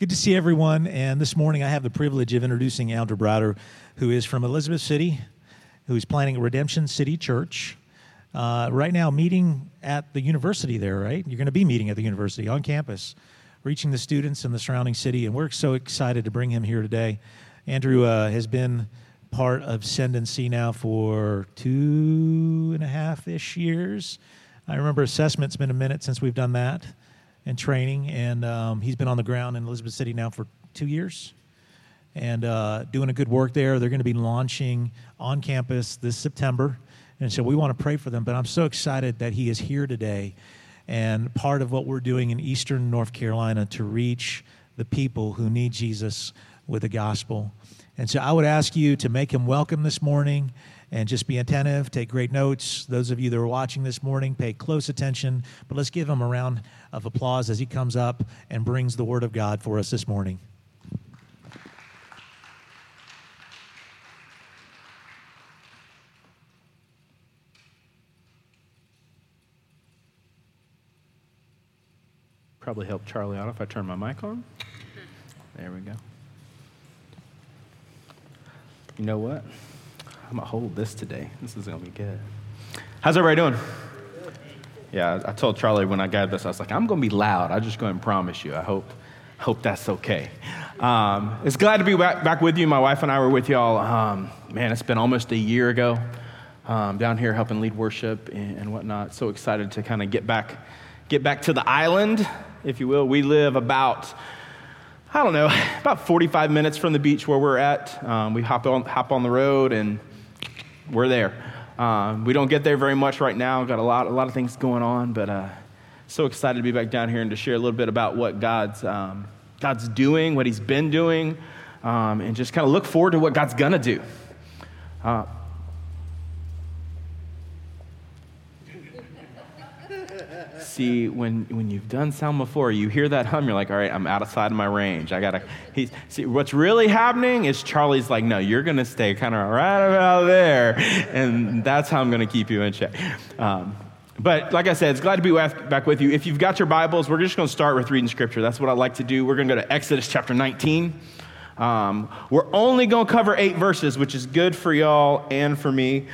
Good to see everyone. And this morning I have the privilege of introducing Andrew Browder, who is from Elizabeth City, who's planning a Redemption City Church. Right now meeting at the university there, right? You're going to be meeting at the university on campus, reaching the students in the surrounding city. And we're so excited to bring him here today. Andrew has been part of Send and See now for 2.5-ish years. I remember assessment's been a minute since we've done that. And training, and he's been on the ground in Elizabeth City now for 2 years and doing a good work there. They're going to be launching on campus this September, and so we want to pray for them. But I'm so excited that he is here today and part of what we're doing in Eastern North Carolina to reach the people who need Jesus with the gospel. And so I would ask you to make him welcome this morning and just be attentive, take great notes. Those of you that are watching this morning, pay close attention. But let's give him a round of applause as he comes up and brings the word of God for us this morning. Probably help Charlie out if I turn my mic on. There we go. You know what? I'm going to hold this today. This is going to be good. How's everybody doing? Yeah, I told Charlie when I got this, I was like, I'm going to be loud. I'm just going to promise you. I hope that's okay. It's glad to be back with you. My wife and I were with y'all. Man, it's been almost a year ago down here helping lead worship and whatnot. So excited to kind of get back to the island, if you will. We live about 45 minutes from the beach where we're at. We hop on the road and we're there. We don't get there very much right now. Got a lot of things going on, but so excited to be back down here and to share a little bit about what God's doing, what He's been doing, and just kind of look forward to what God's gonna do. See, when you've done sound before, you hear that hum, you're like, all right, I'm outside of my range. See, what's really happening is Charlie's like, no, you're going to stay kind of right about there. And that's how I'm going to keep you in check. But like I said, it's glad to be back with you. If you've got your Bibles, we're just going to start with reading Scripture. That's what I like to do. We're going to go to Exodus chapter 19. We're only going to cover 8 verses, which is good for y'all and for me.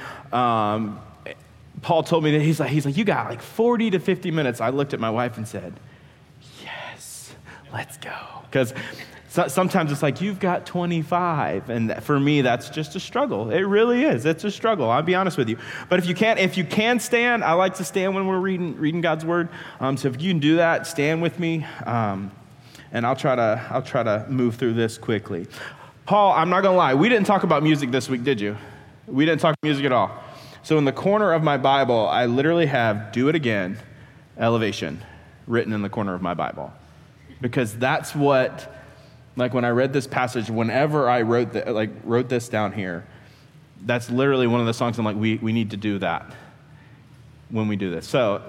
Paul told me that he's like, you got like 40 to 50 minutes. I looked at my wife and said, yes, let's go. Because sometimes it's like, you've got 25. And for me, that's just a struggle. It really is. It's a struggle. I'll be honest with you. But if you can stand, I like to stand when we're reading God's word. So if you can do that, stand with me. And I'll try to move through this quickly. Paul, I'm not going to lie. We didn't talk about music this week, did you? We didn't talk music at all. So in the corner of my Bible, I literally have "Do It Again," Elevation, written in the corner of my Bible. Because that's what, like when I read this passage, whenever I wrote this down here, that's literally one of the songs I'm like, we need to do that when we do this. So,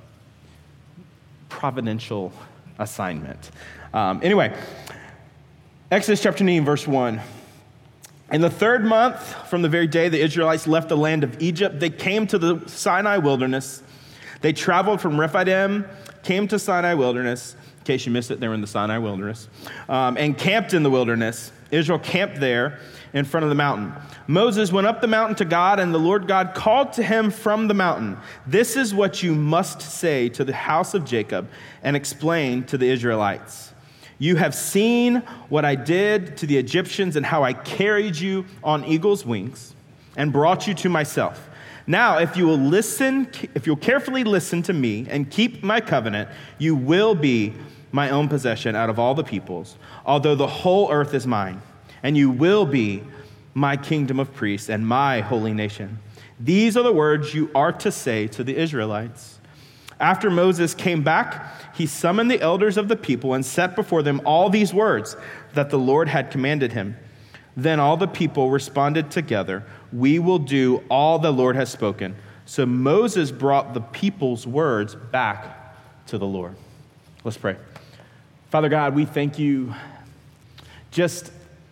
providential assignment. Anyway, Exodus chapter 9, verse 1. In the 3rd month, from the very day the Israelites left the land of Egypt, they came to the Sinai wilderness. They traveled from Rephidim, came to Sinai wilderness. In case you missed it, they were in the Sinai wilderness. And camped in the wilderness. Israel camped there in front of the mountain. Moses went up the mountain to God, and the Lord God called to him from the mountain. This is what you must say to the house of Jacob and explain to the Israelites. You have seen what I did to the Egyptians and how I carried you on eagle's wings and brought you to myself. Now, if you will carefully listen to me and keep my covenant, you will be my own possession out of all the peoples, although the whole earth is mine, and you will be my kingdom of priests and my holy nation. These are the words you are to say to the Israelites. After Moses came back, he summoned the elders of the people and set before them all these words that the Lord had commanded him. Then all the people responded together, "We will do all the Lord has spoken." So Moses brought the people's words back to the Lord. Let's pray. Father God, we thank you just,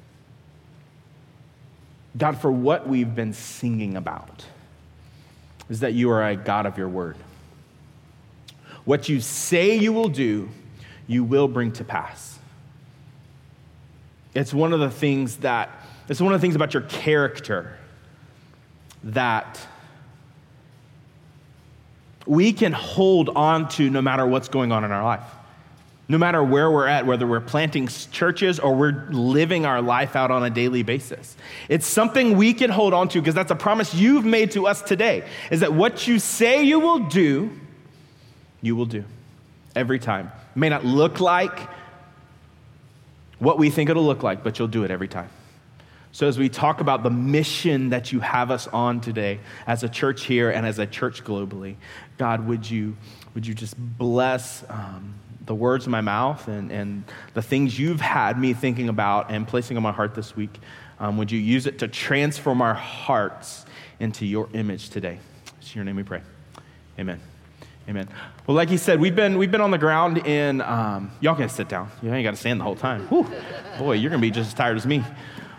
God, for what we've been singing about, is that you are a God of your word. What you say you will do, you will bring to pass. it's one of the things about your character that we can hold on to no matter what's going on in our life. No matter where we're at, whether we're planting churches or we're living our life out on a daily basis. It's something we can hold on to because that's a promise you've made to us today, is that what you say you will do every time. It may not look like what we think it'll look like, but you'll do it every time. So as we talk about the mission that you have us on today as a church here and as a church globally, God, would you just bless the words of my mouth and the things you've had me thinking about and placing on my heart this week. Would you use it to transform our hearts into your image today? It's in your name we pray. Amen. Amen. Well, like he said, we've been on the ground in, y'all can sit down. You ain't got to stand the whole time. Whew. Boy, you're going to be just as tired as me.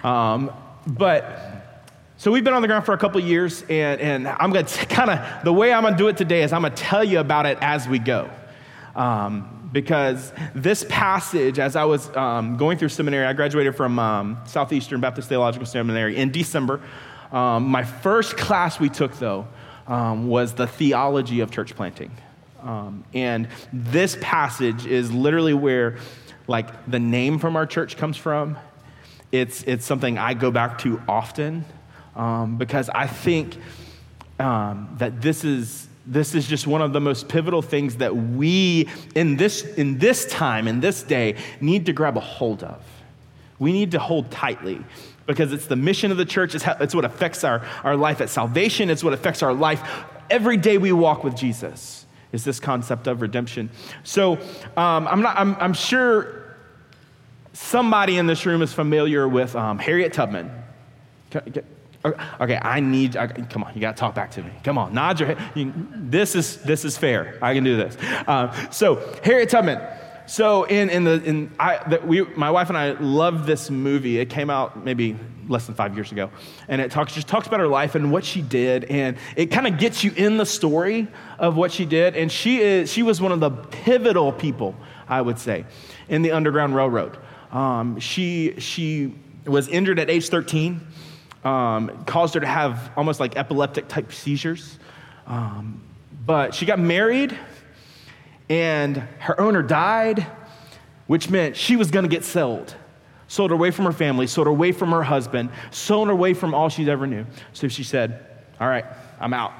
So we've been on the ground for a couple of years, and I'm going to the way I'm going to do it today is I'm going to tell you about it as we go. Because this passage, as I was going through seminary, I graduated from Southeastern Baptist Theological Seminary in December. My first class we took, though, was the theology of church planting. And this passage is literally where, like, the name from our church comes from. It's something I go back to often because I think that this is just one of the most pivotal things that we, in this time, in this day, need to grab a hold of. We need to hold tightly because it's the mission of the church. It's what affects our life at salvation. It's what affects our life every day we walk with Jesus, is this concept of redemption. So I'm sure somebody in this room is familiar with Harriet Tubman. Okay, come on, you got to talk back to me. Come on, nod your head. This is fair. I can do this. So Harriet Tubman. So my wife and I loved this movie. It came out maybe less than 5 years ago, and it just talks about her life and what she did, and it kind of gets you in the story of what she did. And she was one of the pivotal people, I would say, in the Underground Railroad. She was injured at age 13. Caused her to have almost like epileptic type seizures. But she got married and her owner died, which meant she was going to get sold away from her family, sold away from her husband, sold away from all she ever knew. So she said, all right, I'm out.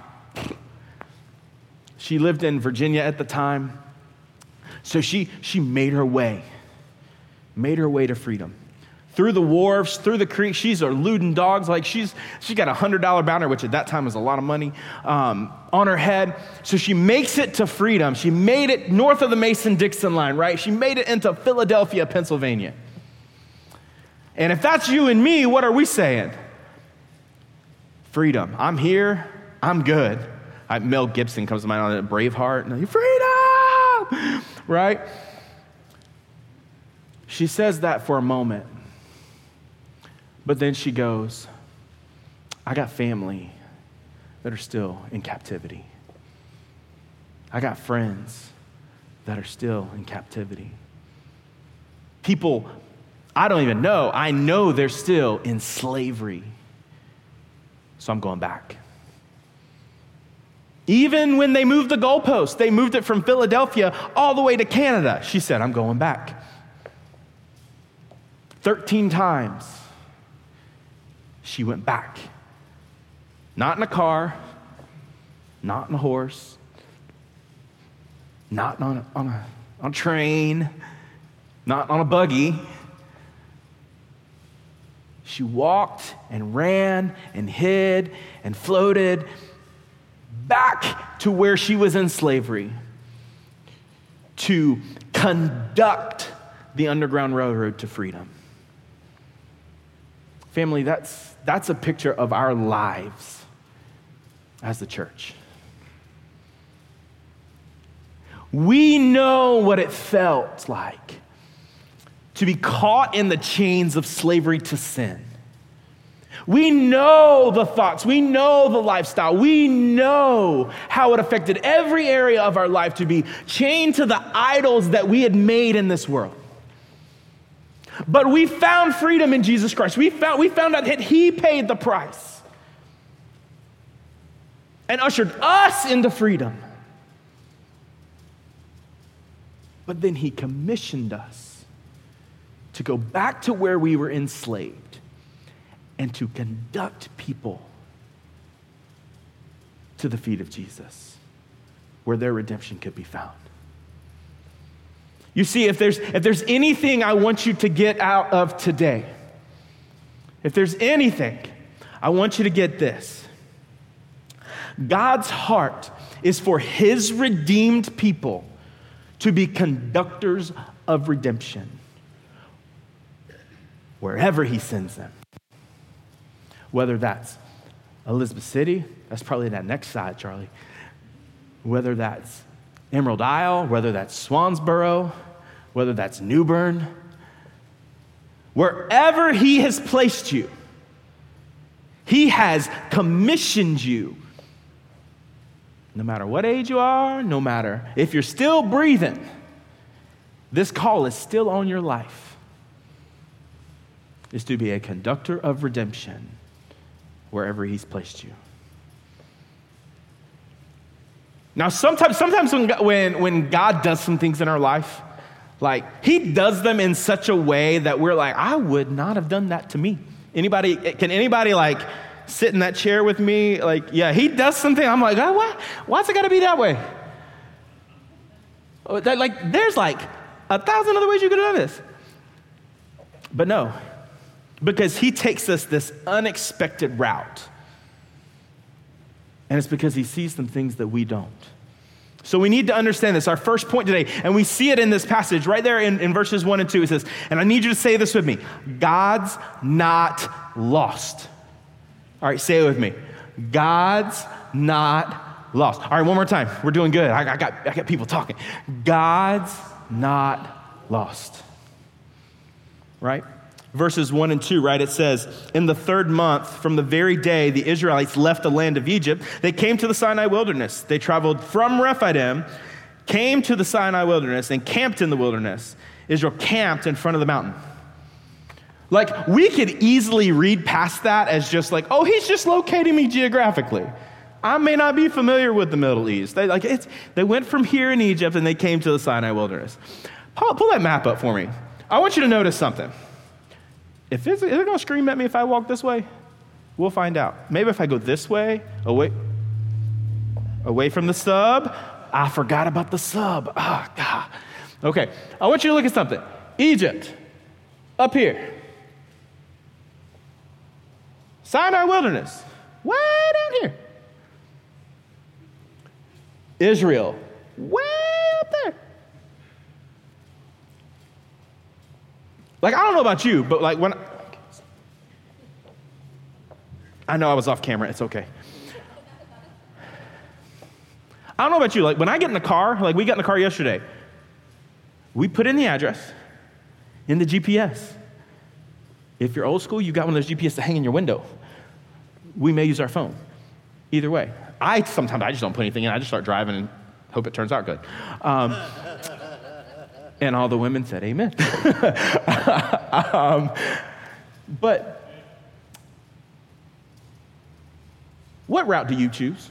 She lived in Virginia at the time. So she made her way to freedom. Through the wharves, through the creek, she's eluding dogs. Like she got a $100 bounty, which at that time was a lot of money, on her head. So she makes it to freedom. She made it north of the Mason-Dixon line, right? She made it into Philadelphia, Pennsylvania. And if that's you and me, what are we saying? Freedom. I'm here. I'm good. Mel Gibson comes to mind on Braveheart. And freedom! Right? She says that for a moment. But then she goes, I got family that are still in captivity. I got friends that are still in captivity. People I don't even know. I know they're still in slavery. So I'm going back. Even when they moved the goalpost, they moved it from Philadelphia all the way to Canada. She said, I'm going back. 13 times. She went back. Not in a car, not on a horse, not on a train, not on a buggy. She walked and ran and hid and floated back to where she was in slavery to conduct the Underground Railroad to freedom. Family, that's a picture of our lives as the church. We know what it felt like to be caught in the chains of slavery to sin. We know the thoughts, we know the lifestyle, we know how it affected every area of our life to be chained to the idols that we had made in this world. But we found freedom in Jesus Christ. We found out that he paid the price and ushered us into freedom. But then he commissioned us to go back to where we were enslaved and to conduct people to the feet of Jesus, where their redemption could be found. You see, if there's anything I want you to get out of today, if there's anything, I want you to get this. God's heart is for his redeemed people to be conductors of redemption wherever he sends them. Whether that's Elizabeth City, that's probably that next side, Charlie. Whether that's Emerald Isle, whether that's Swansboro, whether that's New Bern, wherever he has placed you, he has commissioned you. No matter what age you are, no matter if you're still breathing, this call is still on your life, is to be a conductor of redemption wherever he's placed you. Now, sometimes when God does some things in our life, like he does them in such a way that we're like, I would not have done that to me. Can anybody like sit in that chair with me? Like, yeah, he does something. I'm like, oh, why's it got to be that way? Like, there's like 1,000 other ways you could have done this. But no, because he takes us this unexpected route. And it's because he sees some things that we don't. So we need to understand this. Our first point today, and we see it in this passage right there in verses 1 and 2. It says, and I need you to say this with me, God's not lost. All right, say it with me. God's not lost. All right, one more time. We're doing good. I got people talking. God's not lost. Right? Verses 1 and 2, right? It says, in the 3rd month from the very day the Israelites left the land of Egypt, they came to the Sinai wilderness. They traveled from Rephidim, came to the Sinai wilderness, and camped in the wilderness. Israel camped in front of the mountain. Like, we could easily read past that as just like, oh, he's just locating me geographically. I may not be familiar with the Middle East. They went from here in Egypt and they came to the Sinai wilderness. Pull that map up for me. I want you to notice something. Is it going to scream at me if I walk this way? We'll find out. Maybe if I go this way, away from the sub. I forgot about the sub. Oh, God. Okay, I want you to look at something. Egypt, up here. Sinai wilderness, way down here. Israel, way up there. Like, I don't know about you, but like I know I was off camera, it's okay. I don't know about you, like when I get in the car, like we got in the car yesterday, we put in the address in the GPS. If you're old school, you got one of those GPS that hang in your window. We may use our phone. Either way. Sometimes I just don't put anything in, I just start driving and hope it turns out good. And all the women said, amen. But what route do you choose?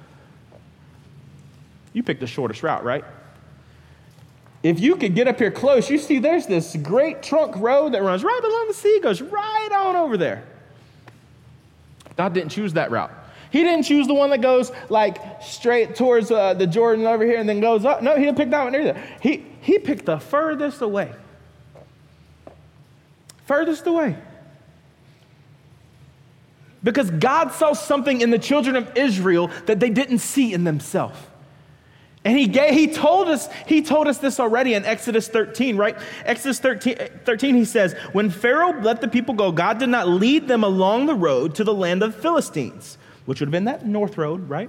You pick the shortest route, right? If you could get up here close, you see there's this great trunk road that runs right along the sea, goes right on over there. God didn't choose that route. He didn't choose the one that goes like straight towards the Jordan over here and then goes up. No, he didn't pick that one either. He picked the furthest away. Furthest away. Because God saw something in the children of Israel that they didn't see in themselves. And he told us this already in Exodus 13, right? Exodus 13, he says, when Pharaoh let the people go, God did not lead them along the road to the land of the Philistines, which would have been that north road, right?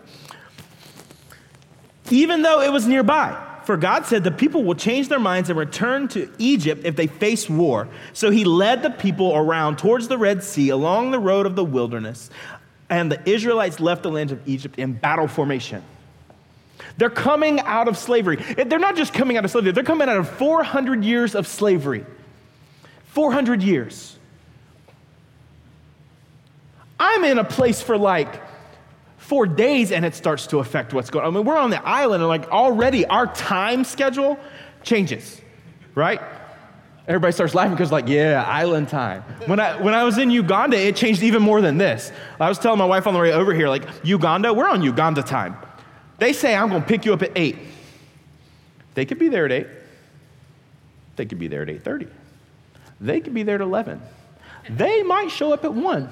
Even though it was nearby. For God said the people will change their minds and return to Egypt if they face war. So he led the people around towards the Red Sea along the road of the wilderness. And the Israelites left the land of Egypt in battle formation. They're coming out of slavery. They're not just coming out of slavery. They're coming out of 400 years of slavery. 400 years. I'm in a place for like 4 days and it starts to affect what's going on. I mean, we're on the island and like already our time schedule changes, right? Everybody starts laughing because like, yeah, island time. When I was in Uganda, it changed even more than this. I was telling my wife on the way over here, like Uganda, we're on Uganda time. They say I'm going to pick you up at 8. They could be there at 8. They could be there at 8:30. They could be there at 11. They might show up at 1.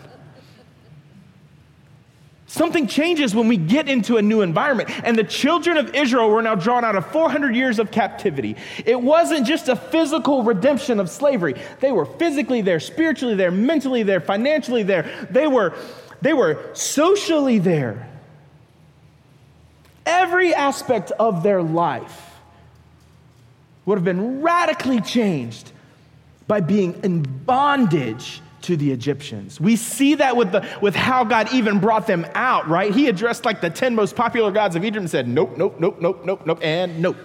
Something changes when we get into a new environment. And the children of Israel were now drawn out of 400 years of captivity. It wasn't just a physical redemption of slavery. They were physically there, spiritually there, mentally there, financially there. They were socially there. Every aspect of their life would have been radically changed by being in bondage to the Egyptians. We see that with how God even brought them out, right? He addressed like the 10 most popular gods of Egypt and said, nope, nope, nope, nope, nope, nope, and nope.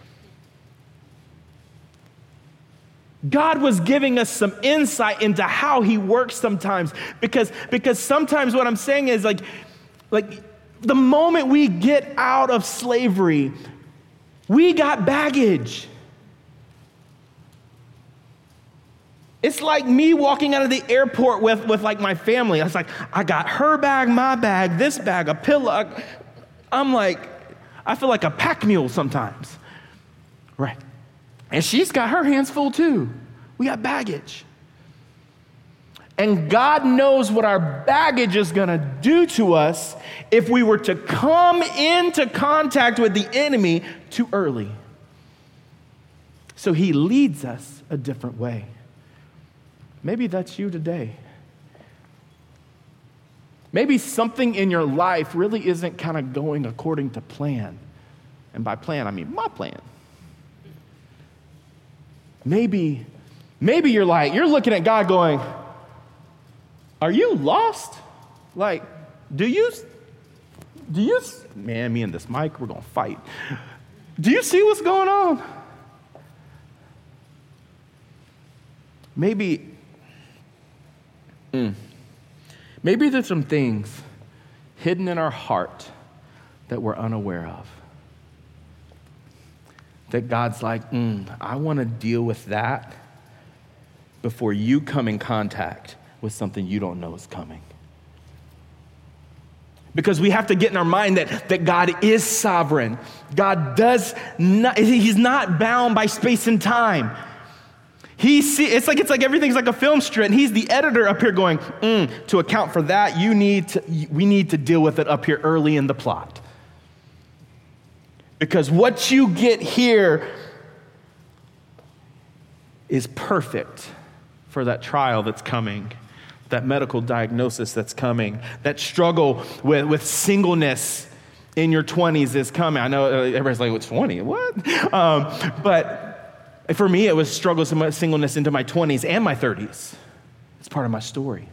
God was giving us some insight into how he works sometimes, because sometimes what I'm saying is like the moment we get out of slavery, we got baggage. It's like me walking out of the airport with like my family. I was like, I got her bag, my bag, this bag, a pillow. I'm like, I feel like a pack mule sometimes. Right. And she's got her hands full too. We got baggage. And God knows what our baggage is going to do to us if we were to come into contact with the enemy too early. So he leads us a different way. Maybe that's you today. Maybe something in your life really isn't kind of going according to plan. And by plan, I mean my plan. Maybe you're looking at God going, are you lost? Like, do you, man, me and this mic, we're going to fight. Do you see what's going on? Maybe there's some things hidden in our heart that we're unaware of. That God's like, I want to deal with that before you come in contact with something you don't know is coming. Because we have to get in our mind that God is sovereign. God does not, he's not bound by space and time. It's like everything's like a film strip, and he's the editor up here going, to account for that, we need to deal with it up here early in the plot. Because what you get here is perfect for that trial that's coming, that medical diagnosis that's coming, that struggle with singleness in your 20s is coming. I know everybody's like, what's 20? What? But for me, it was struggles with singleness into my 20s and my 30s. It's part of my story.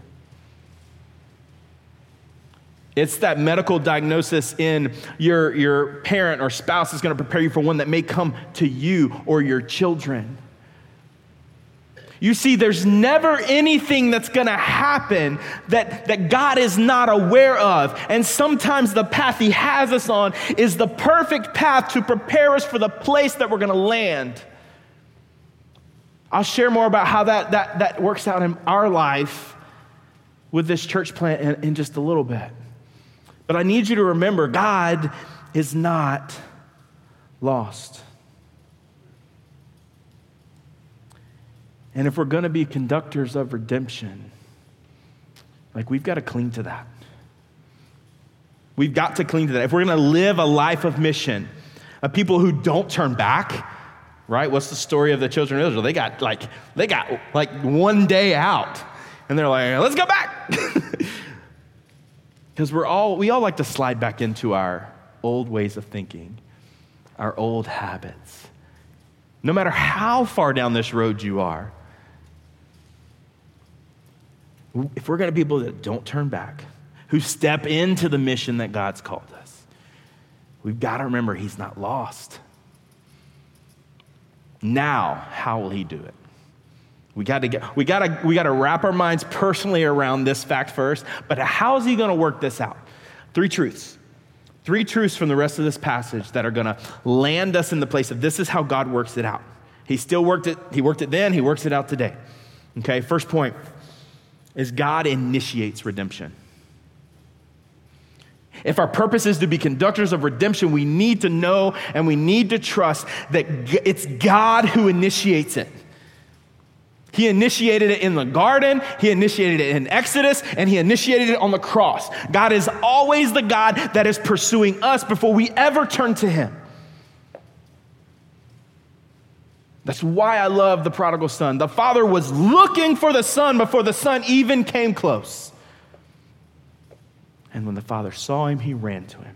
It's that medical diagnosis in your parent or spouse is going to prepare you for one that may come to you or your children. You see, there's never anything that's going to happen that God is not aware of. And sometimes the path he has us on is the perfect path to prepare us for the place that we're going to land. I'll share more about how that works out in our life with this church plant in just a little bit. But I need you to remember, God is not lost. And if we're going to be conductors of redemption, we've got to cling to that. We've got to cling to that. If we're going to live a life of mission, of people who don't turn back, right? What's the story of the children of Israel? They got like 1 day out, and they're like, let's go back. Because we all like to slide back into our old ways of thinking, our old habits. No matter how far down this road you are, if we're going to be people that don't turn back, who step into the mission that God's called us, we've got to remember he's not lost. Now, how will he do it? We got to wrap our minds personally around this fact first. But how is he going to work this out? Three truths from the rest of this passage that are going to land us in the place of this is how God works it out. He still worked it. He worked it then. He works it out today. Okay. First point is God initiates redemption. If our purpose is to be conductors of redemption, we need to know and we need to trust that it's God who initiates it. He initiated it in the garden, he initiated it in Exodus, and he initiated it on the cross. God is always the God that is pursuing us before we ever turn to him. That's why I love the prodigal son. The father was looking for the son before the son even came close. And when the father saw him, he ran to him.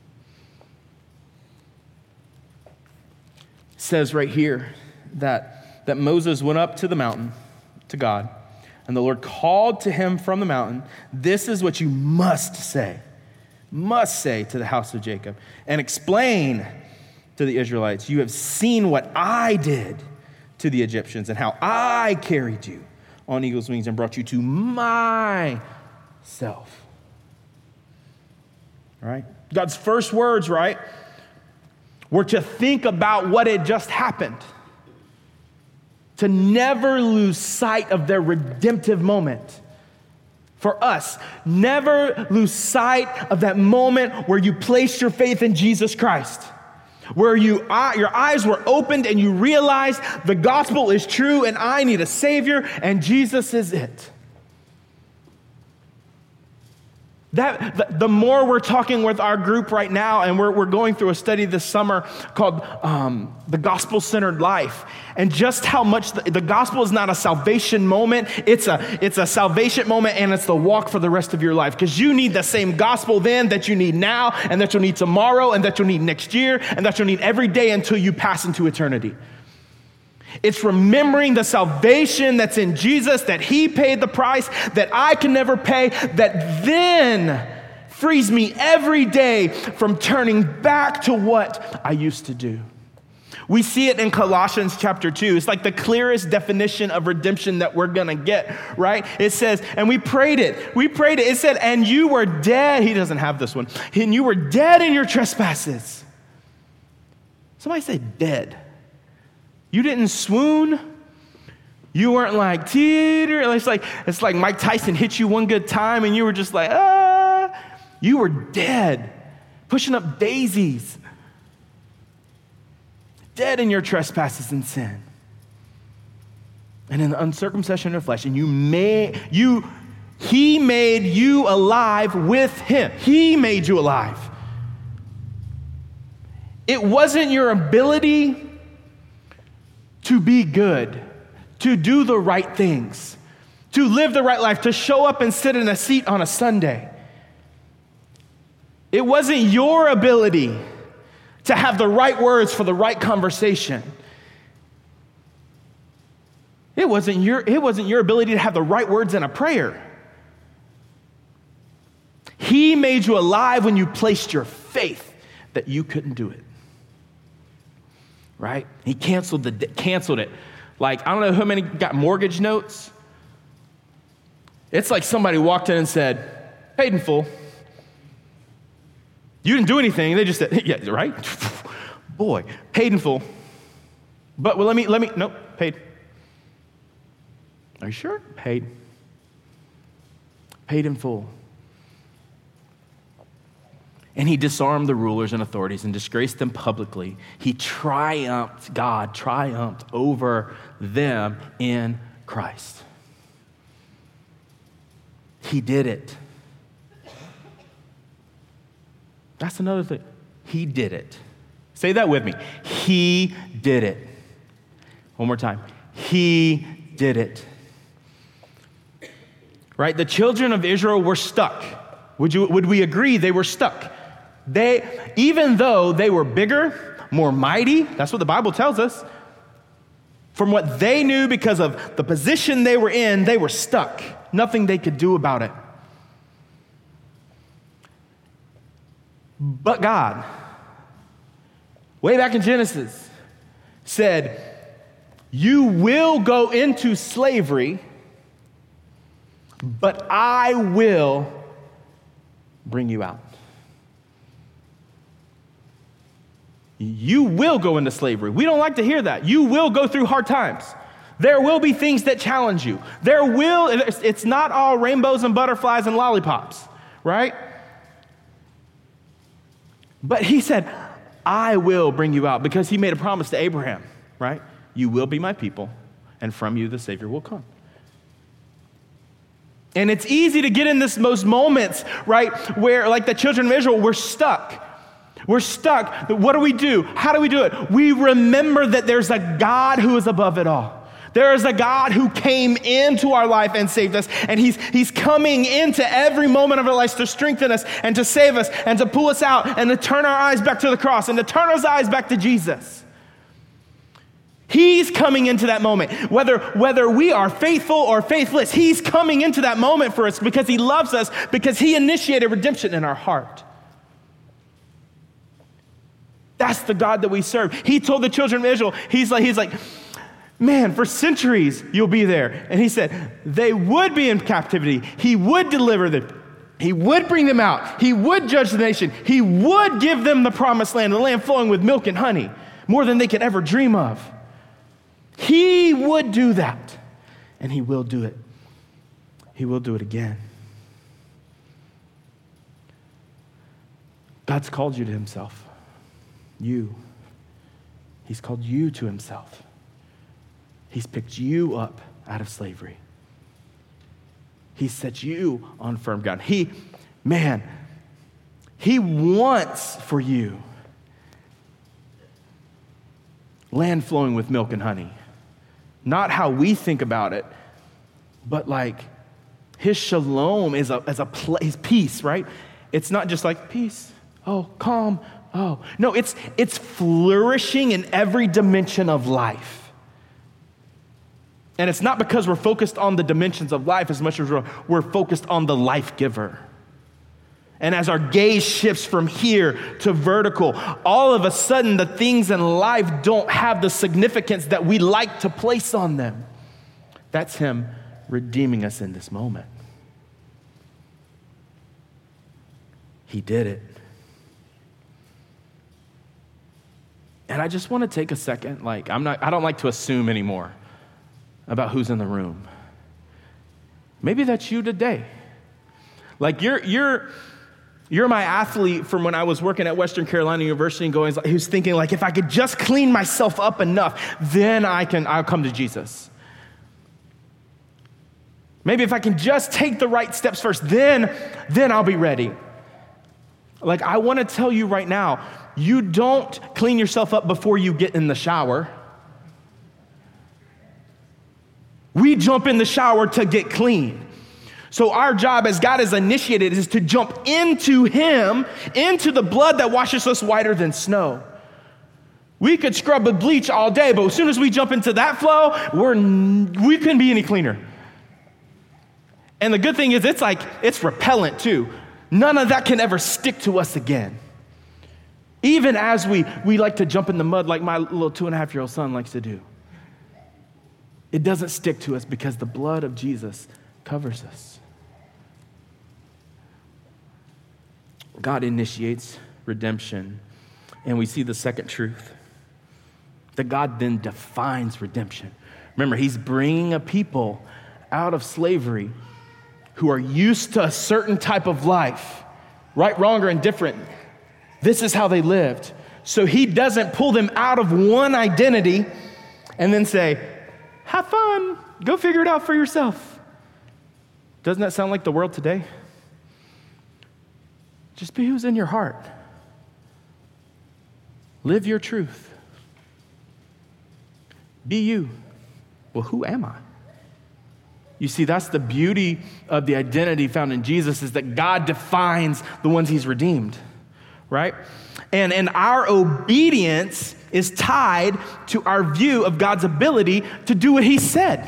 It says right here that Moses went up to the mountain, to God, and the Lord called to him from the mountain, "This is what you must say to the house of Jacob, and explain to the Israelites, you have seen what I did to the Egyptians and how I carried you on eagle's wings and brought you to myself." Right? God's first words, right, were to think about what had just happened. To never lose sight of their redemptive moment. For us, never lose sight of that moment where you placed your faith in Jesus Christ. Where your eyes were opened and you realized the gospel is true and I need a Savior and Jesus is it. The more we're talking with our group right now, and we're going through a study this summer called The Gospel-Centered Life, and just how much the gospel is not a salvation moment, it's a salvation moment, and it's the walk for the rest of your life. Because you need the same gospel then that you need now, and that you'll need tomorrow, and that you'll need next year, and that you'll need every day until you pass into eternity. It's remembering the salvation that's in Jesus, that he paid the price that I can never pay, that then frees me every day from turning back to what I used to do. We see it in Colossians chapter 2. It's like the clearest definition of redemption that we're going to get, right? It says, and we prayed it. It said, and you were dead. He doesn't have this one. And you were dead in your trespasses. Somebody say dead. You didn't swoon. You weren't like teeter. It's like Mike Tyson hit you one good time and you were just like, ah. You were dead, pushing up daisies. Dead in your trespasses and sin. And in the uncircumcision of your flesh. And he made you alive with him. He made you alive. It wasn't your ability to be good, to do the right things, to live the right life, to show up and sit in a seat on a Sunday. It wasn't your ability to have the right words for the right conversation. It wasn't your ability to have the right words in a prayer. He made you alive when you placed your faith that you couldn't do it. Right? He canceled it. Like, I don't know how many got mortgage notes. It's like somebody walked in and said, paid in full. You didn't do anything. They just said, yeah, right? Boy, paid in full. But well, nope, paid. Are you sure? Paid. Paid in full. And he disarmed the rulers and authorities and disgraced them publicly. God triumphed over them in Christ. He did it. That's another thing. He did it. Say that with me. He did it. One more time. He did it. Right? The children of Israel were stuck. Would we agree they were stuck? Even though they were bigger, more mighty, that's what the Bible tells us, from what they knew because of the position they were in, they were stuck. Nothing they could do about it. But God, way back in Genesis, said, You will go into slavery, but I will bring you out. You will go into slavery. We don't like to hear that. You will go through hard times. There will be things that challenge you. It's not all rainbows and butterflies and lollipops, right? But he said, I will bring you out, because he made a promise to Abraham, right? You will be my people, and from you the Savior will come. And it's easy to get in those moments, right, where like the children of Israel, we're stuck. We're stuck. What do? How do we do it? We remember that there's a God who is above it all. There is a God who came into our life and saved us, and he's coming into every moment of our lives to strengthen us and to save us and to pull us out and to turn our eyes back to the cross and to turn our eyes back to Jesus. He's coming into that moment. Whether we are faithful or faithless, he's coming into that moment for us because he loves us, because he initiated redemption in our heart. That's the God that we serve. He told the children of Israel, he's like, man, for centuries you'll be there. And he said they would be in captivity. He would deliver them. He would bring them out. He would judge the nation. He would give them the promised land, the land flowing with milk and honey, more than they could ever dream of. He would do that, and he will do it. He will do it again. God's called you to himself. He's called you to himself. He's picked you up out of slavery. He set you on firm ground. He wants for you land flowing with milk and honey. Not how we think about it, but like his shalom is his peace, right? It's not just like peace, calm, No, it's flourishing in every dimension of life. And it's not because we're focused on the dimensions of life as much as we're focused on the life giver. And as our gaze shifts from here to vertical, all of a sudden the things in life don't have the significance that we like to place on them. That's him redeeming us in this moment. He did it. And I just want to take a second, I don't like to assume anymore about who's in the room. Maybe that's you today. Like you're my athlete from when I was working at Western Carolina University and who's thinking like, if I could just clean myself up enough, then I'll come to Jesus. Maybe if I can just take the right steps first, then I'll be ready. Like I want to tell you right now, you don't clean yourself up before you get in the shower. We jump in the shower to get clean. So our job as God has initiated is to jump into him, into the blood that washes us whiter than snow. We could scrub with bleach all day, but as soon as we jump into that flow, we couldn't be any cleaner. And the good thing is it's repellent too. None of that can ever stick to us again. Even as we like to jump in the mud like my little 2.5-year-old son likes to do. It doesn't stick to us because the blood of Jesus covers us. God initiates redemption, and we see the second truth, that God then defines redemption. Remember, he's bringing a people out of slavery who are used to a certain type of life, right, wrong, or indifferent. This is how they lived. So he doesn't pull them out of one identity and then say, have fun, go figure it out for yourself. Doesn't that sound like the world today? Just be who's in your heart. Live your truth. Be you. Well, who am I? You see, that's the beauty of the identity found in Jesus, is that God defines the ones he's redeemed, right? And our obedience is tied to our view of God's ability to do what he said.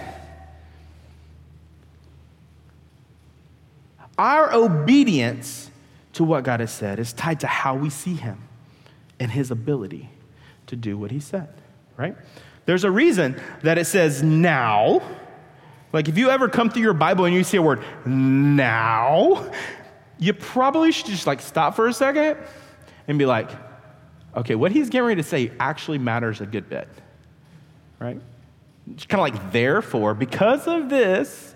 Our obedience to what God has said is tied to how we see him and his ability to do what he said, right? There's a reason that it says now. Like if you ever come through your Bible and you see a word now, you probably should just like stop for a second and be like, okay, what he's getting ready to say actually matters a good bit, right? It's kind of like therefore, because of this.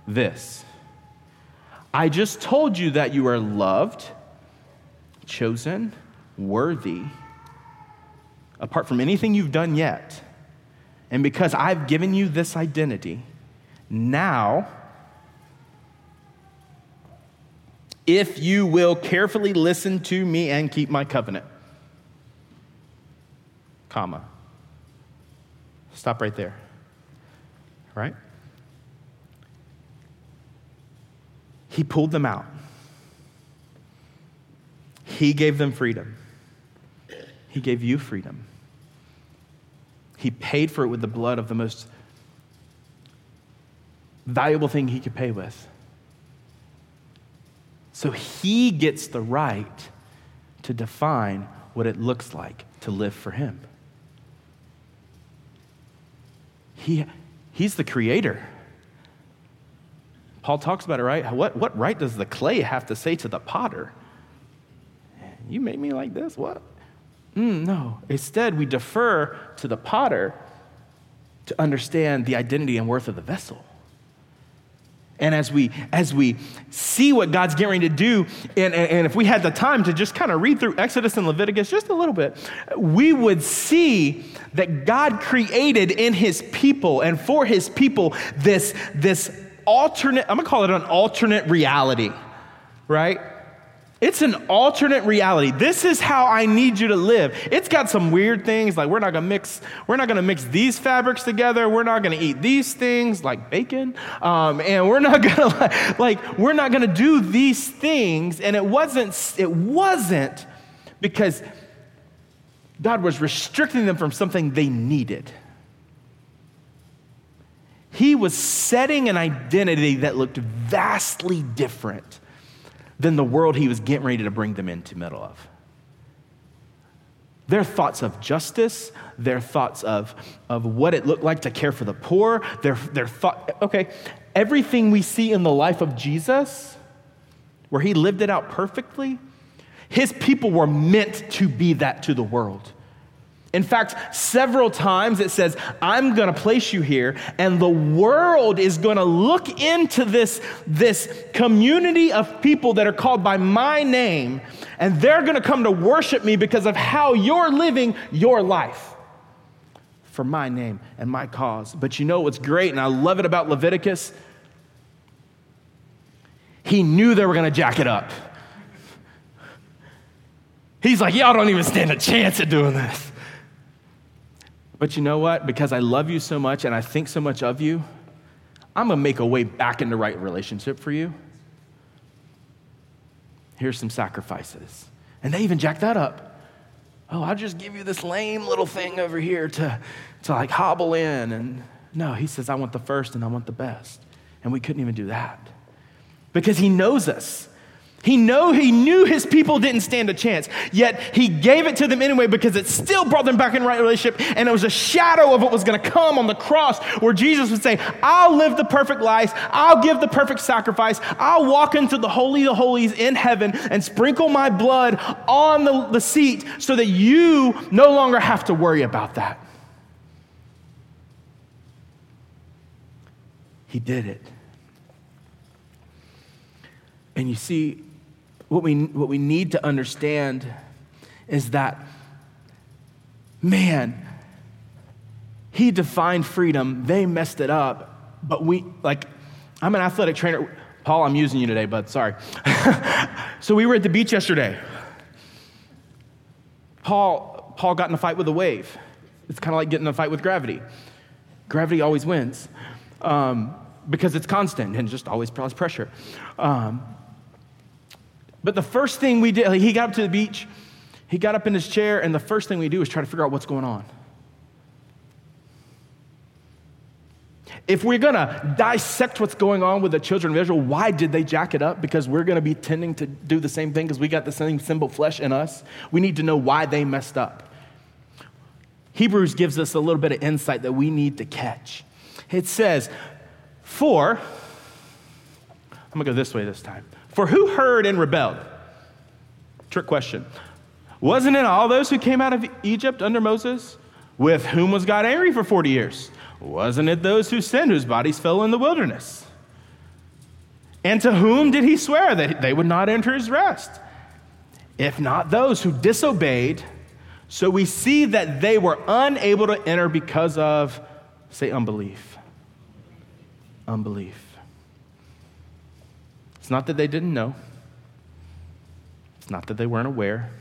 I just told you that you are loved, chosen, worthy, apart from anything you've done yet. And because I've given you this identity, now, if you will carefully listen to me and keep my covenant, comma. Stop right there, right? He pulled them out. He gave them freedom. He gave you freedom. He paid for it with the blood of the most valuable thing he could pay with. So he gets the right to define what it looks like to live for him. He's the creator. Paul talks about it, right? What right does the clay have to say to the potter? You made me like this, what? No. Instead, we defer to the potter to understand the identity and worth of the vessel. And as we see what God's getting ready to do, and if we had the time to just kind of read through Exodus and Leviticus just a little bit, we would see that God created in his people and for his people this alternate, I'm going to call it an alternate reality, right? It's an alternate reality. This is how I need you to live. It's got some weird things like we're not going to mix these fabrics together. We're not going to eat these things like bacon. And we're not going to do these things. And it wasn't because God was restricting them from something they needed. He was setting an identity that looked vastly different than the world he was getting ready to bring them into the middle of. Their thoughts of justice, their thoughts of what it looked like to care for the poor, their thought, okay, everything we see in the life of Jesus, where he lived it out perfectly, his people were meant to be that to the world. In fact, several times it says, I'm going to place you here, and the world is going to look into this community of people that are called by my name, and they're going to come to worship me because of how you're living your life for my name and my cause. But you know what's great, and I love it about Leviticus? He knew they were going to jack it up. He's like, y'all don't even stand a chance at doing this. But you know what? Because I love you so much and I think so much of you, I'm going to make a way back into right relationship for you. Here's some sacrifices. And they even jack that up. Oh, I'll just give you this lame little thing over here to like hobble in. And no, he says, I want the first and I want the best. And we couldn't even do that. Because he knows us. He knew his people didn't stand a chance, yet he gave it to them anyway because it still brought them back in right relationship, and it was a shadow of what was going to come on the cross where Jesus would say, I'll live the perfect life, I'll give the perfect sacrifice, I'll walk into the Holy of Holies in heaven and sprinkle my blood on the seat so that you no longer have to worry about that. He did it. And you see, what we need to understand is that, man, he defined freedom. They messed it up. But I'm an athletic trainer. Paul, I'm using you today, bud. Sorry. So we were at the beach yesterday. Paul got in a fight with a wave. It's kind of like getting in a fight with gravity. Gravity always wins because it's constant and just always applies pressure. But the first thing we did, he got up to the beach, he got up in his chair, and the first thing we do is try to figure out what's going on. If we're going to dissect what's going on with the children of Israel, why did they jack it up? Because we're going to be tending to do the same thing because we got the same symbol flesh in us. We need to know why they messed up. Hebrews gives us a little bit of insight that we need to catch. It says, I'm going to go this way this time. For who heard and rebelled? Trick question. Wasn't it all those who came out of Egypt under Moses? With whom was God angry for 40 years? Wasn't it those who sinned, whose bodies fell in the wilderness? And to whom did he swear that they would not enter his rest? If not those who disobeyed. So we see that they were unable to enter because of, say, unbelief. Unbelief. It's not that they didn't know. It's not that they weren't aware.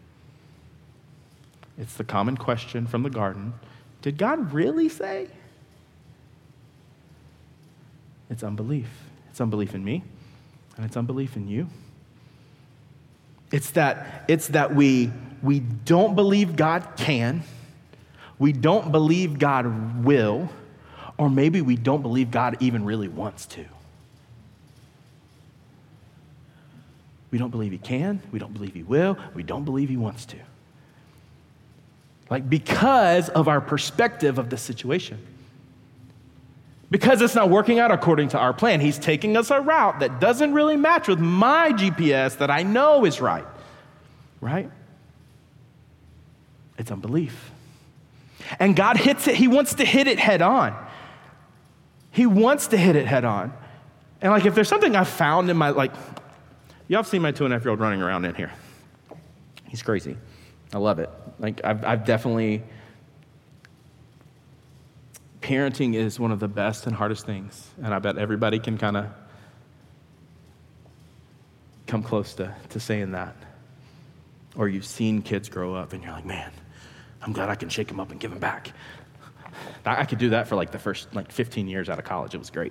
It's the common question from the garden. Did God really say? It's unbelief. It's unbelief in me, and it's unbelief in you. It's that we don't believe God can, we don't believe God will, or maybe we don't believe God even really wants to. We don't believe he can, we don't believe he will, we don't believe he wants to. Like, because of our perspective of the situation. Because it's not working out according to our plan. He's taking us a route that doesn't really match with my GPS that I know is right. Right? It's unbelief. And God hits it. He wants to hit it head on. He wants to hit it head on. And like, if there's something I've found in my, like, y'all have seen my 2.5-year-old running around in here. He's crazy. I love it. Like, I've definitely, parenting is one of the best and hardest things. And I bet everybody can kind of come close to saying that. Or you've seen kids grow up and you're like, man, I'm glad I can shake them up and give them back. I could do that for like the first 15 years out of college. It was great.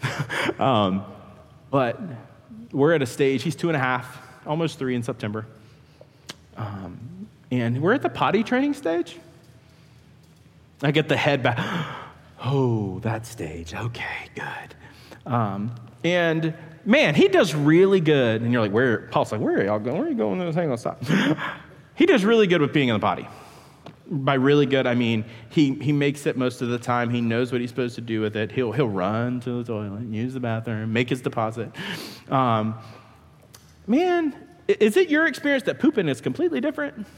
But we're at a stage, he's 2.5, almost 3 in September. And we're at the potty training stage. I get the head back. Oh, that stage. Okay, good. And man, he does really good. And you're like, Paul's like, where are y'all going? Where are you going? Hang on, stop. He does really good with being in the potty. By really good, I mean he makes it most of the time. He knows what he's supposed to do with it. He'll run to the toilet, use the bathroom, make his deposit. Man, is it your experience that pooping is completely different?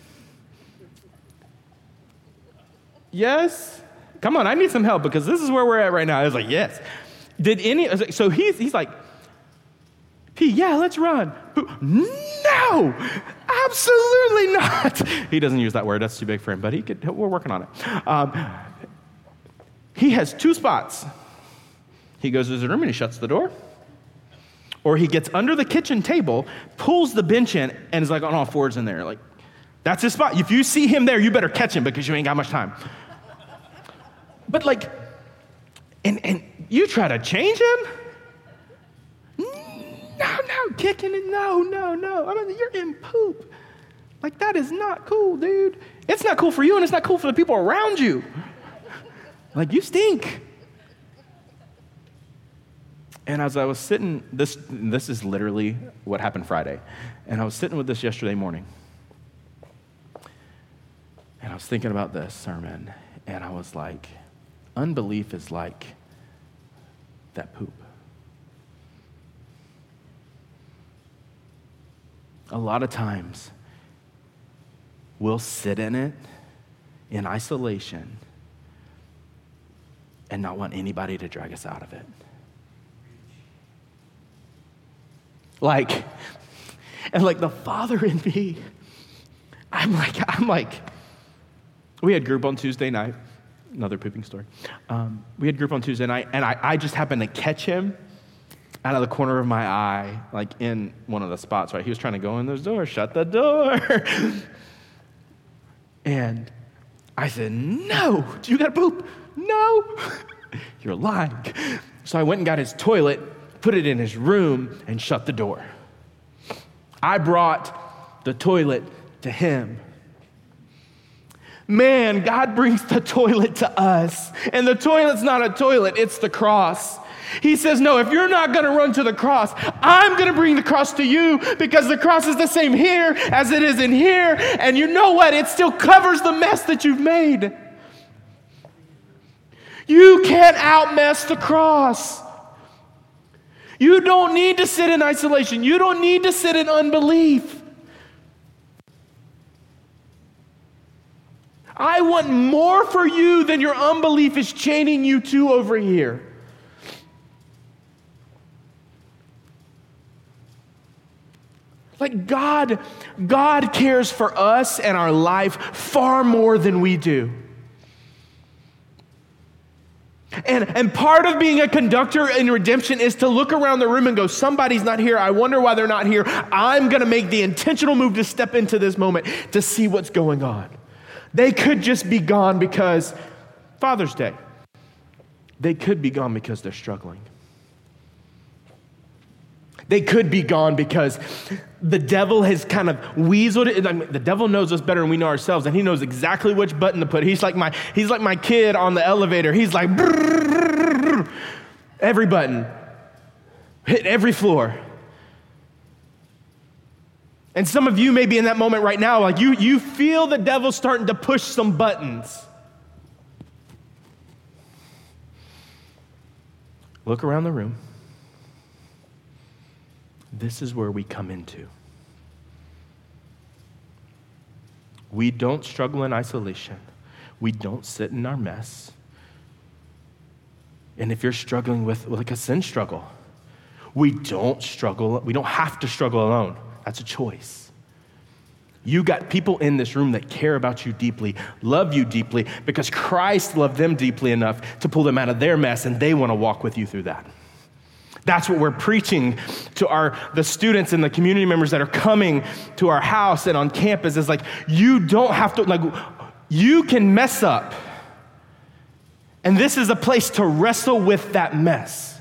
Yes? Come on, I need some help because this is where we're at right now. I was like, yes. So he's like, P, yeah, let's run. No, absolutely not. He doesn't use that word. That's too big for him, but we're working on it. He has 2 spots. He goes to his room and he shuts the door. Or he gets under the kitchen table, pulls the bench in, and is like on all fours in there. Like, that's his spot. If you see him there, you better catch him because you ain't got much time. But like, and you try to change him? No, kicking it, no. I mean, you're in poop. Like, that is not cool, dude. It's not cool for you, and it's not cool for the people around you. Like, you stink. And as I was sitting, this is literally what happened Friday. And I was sitting with this yesterday morning. And I was thinking about this sermon. And I was like, unbelief is like that poop. A lot of times, we'll sit in it in isolation and not want anybody to drag us out of it. And the father in me, I'm like, we had group on Tuesday night, another pooping story. We had group on Tuesday night, and I just happened to catch him out of the corner of my eye, like in one of the spots, right? He was trying to go in those doors, shut the door. And I said, no, do you got to poop? No, you're lying. So I went and got his toilet, put it in his room, and shut the door. I brought the toilet to him. Man, God brings the toilet to us. And the toilet's not a toilet, it's the cross. He says, no, if you're not going to run to the cross, I'm going to bring the cross to you because the cross is the same here as it is in here. And you know what? It still covers the mess that you've made. You can't outmess the cross. You don't need to sit in isolation. You don't need to sit in unbelief. I want more for you than your unbelief is chaining you to over here. Like God cares for us and our life far more than we do. And part of being a conductor in redemption is to look around the room and go, somebody's not here. I wonder why they're not here. I'm going to make the intentional move to step into this moment to see what's going on. They could just be gone because Father's Day. They could be gone because they're struggling. They could be gone because the devil has kind of weaseled it. I mean, the devil knows us better than we know ourselves, and he knows exactly which button to put. He's like my kid on the elevator. He's like, every button, hit every floor. And some of you may be in that moment right now, like you feel the devil starting to push some buttons. Look around the room. This is where we come into. We don't struggle in isolation. We don't sit in our mess. And if you're struggling with like a sin struggle, we don't struggle. We don't have to struggle alone. That's a choice. You got people in this room that care about you deeply, love you deeply, because Christ loved them deeply enough to pull them out of their mess, and they want to walk with you through that. That's what we're preaching to the students and the community members that are coming to our house and on campus is like, you don't have to, like, you can mess up. And this is a place to wrestle with that mess.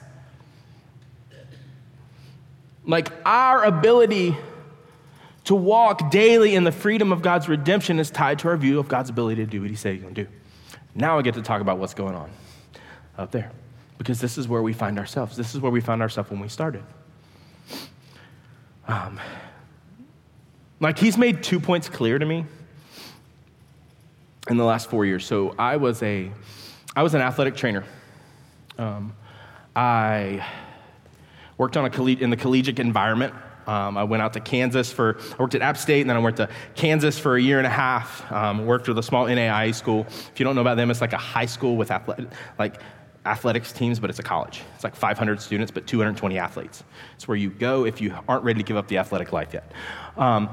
Like our ability to walk daily in the freedom of God's redemption is tied to our view of God's ability to do what he said he's going to do. Now I get to talk about what's going on up there. Because this is where we find ourselves. This is where we found ourselves when we started. Like he's made 2 points clear to me in the last 4 years. So I was an athletic trainer. I worked in the collegiate environment. I went out to Kansas I worked at App State, and then I went to Kansas for a year and a half. Worked with a small NAIA school. If you don't know about them, it's like a high school with athletics teams, but it's a college. It's like 500 students, but 220 athletes. It's where you go if you aren't ready to give up the athletic life yet. So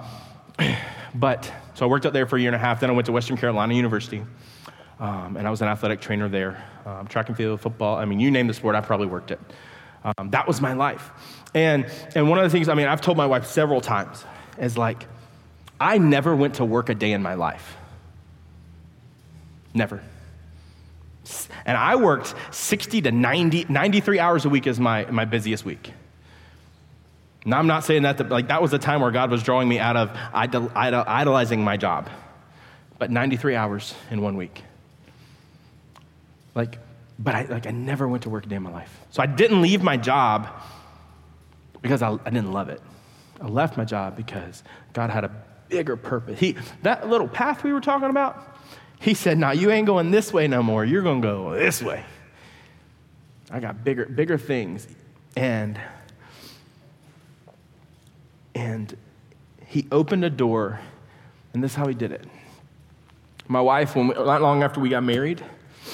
I worked out there for a year and a half. Then I went to Western Carolina University, and I was an athletic trainer there. Track and field, football. I mean, you name the sport, I probably worked it. That was my life. And one of the things, I've told my wife several times, is like, I never went to work a day in my life. Never. And I worked 60 to 93 hours a week is my busiest week. Now, I'm not saying that that was the time where God was drawing me out of idolizing my job. But 93 hours in 1 week. But I never went to work a day in my life. So I didn't leave my job because I didn't love it. I left my job because God had a bigger purpose. That little path we were talking about, he said, "No, you ain't going this way no more. You're going to go this way. I got bigger things." And he opened a door, and this is how he did it. My wife, not long after we got married,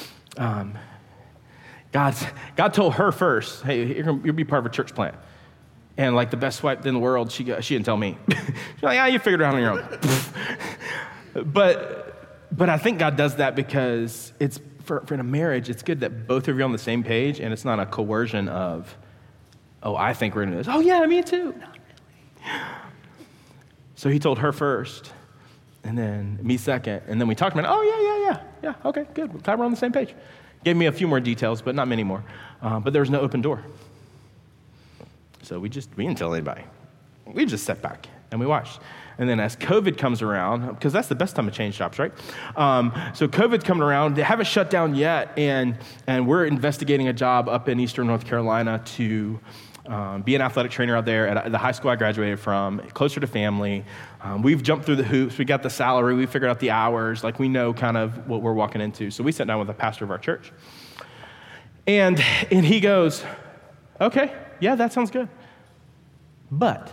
God told her first, "Hey, you'll be part of a church plant." And like the best wife in the world, she didn't tell me. She's like, "Yeah, you figured it out on your own." But I think God does that because it's for in a marriage, it's good that both of you are on the same page, and it's not a coercion of, "Oh, I think we're going to do this." "Oh, yeah, me too." Not really. So he told her first, and then me second, and then we talked about, "Oh, yeah, okay, good. We're glad we're on the same page." Gave me a few more details, but not many more. But there was no open door. So we didn't tell anybody. We just sat back and we watched. And then as COVID comes around, because that's the best time to change jobs, right? So COVID's coming around. They haven't shut down yet, and we're investigating a job up in eastern North Carolina to be an athletic trainer out there at the high school I graduated from, closer to family. We've jumped through the hoops. We got the salary. We figured out the hours. Like, we know kind of what we're walking into. So we sat down with the pastor of our church. And he goes, okay, yeah, that sounds good. But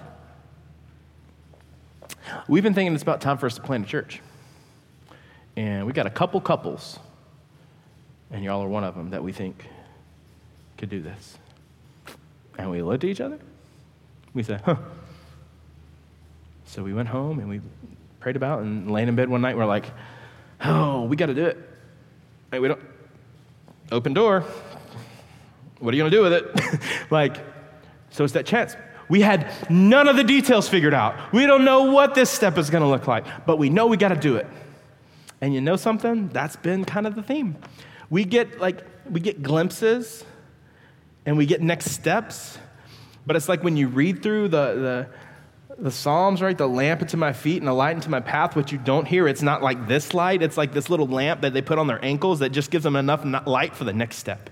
we've been thinking it's about time for us to plant a church. And we got a couple couples, and y'all are one of them that we think could do this. And we looked at each other. We said, huh. So we went home and we prayed about it and laying in bed one night. We're like, oh, we got to do it. Hey, we don't. Open door. What are you going to do with it? So it's that chance. We had none of the details figured out. We don't know what this step is going to look like, but we know we got to do it. And you know something? That's been kind of the theme. We get glimpses and we get next steps, but it's like when you read through the Psalms, right? The lamp unto my feet and a light unto my path, what you don't hear, it's not like this light. It's like this little lamp that they put on their ankles that just gives them enough light for the next step.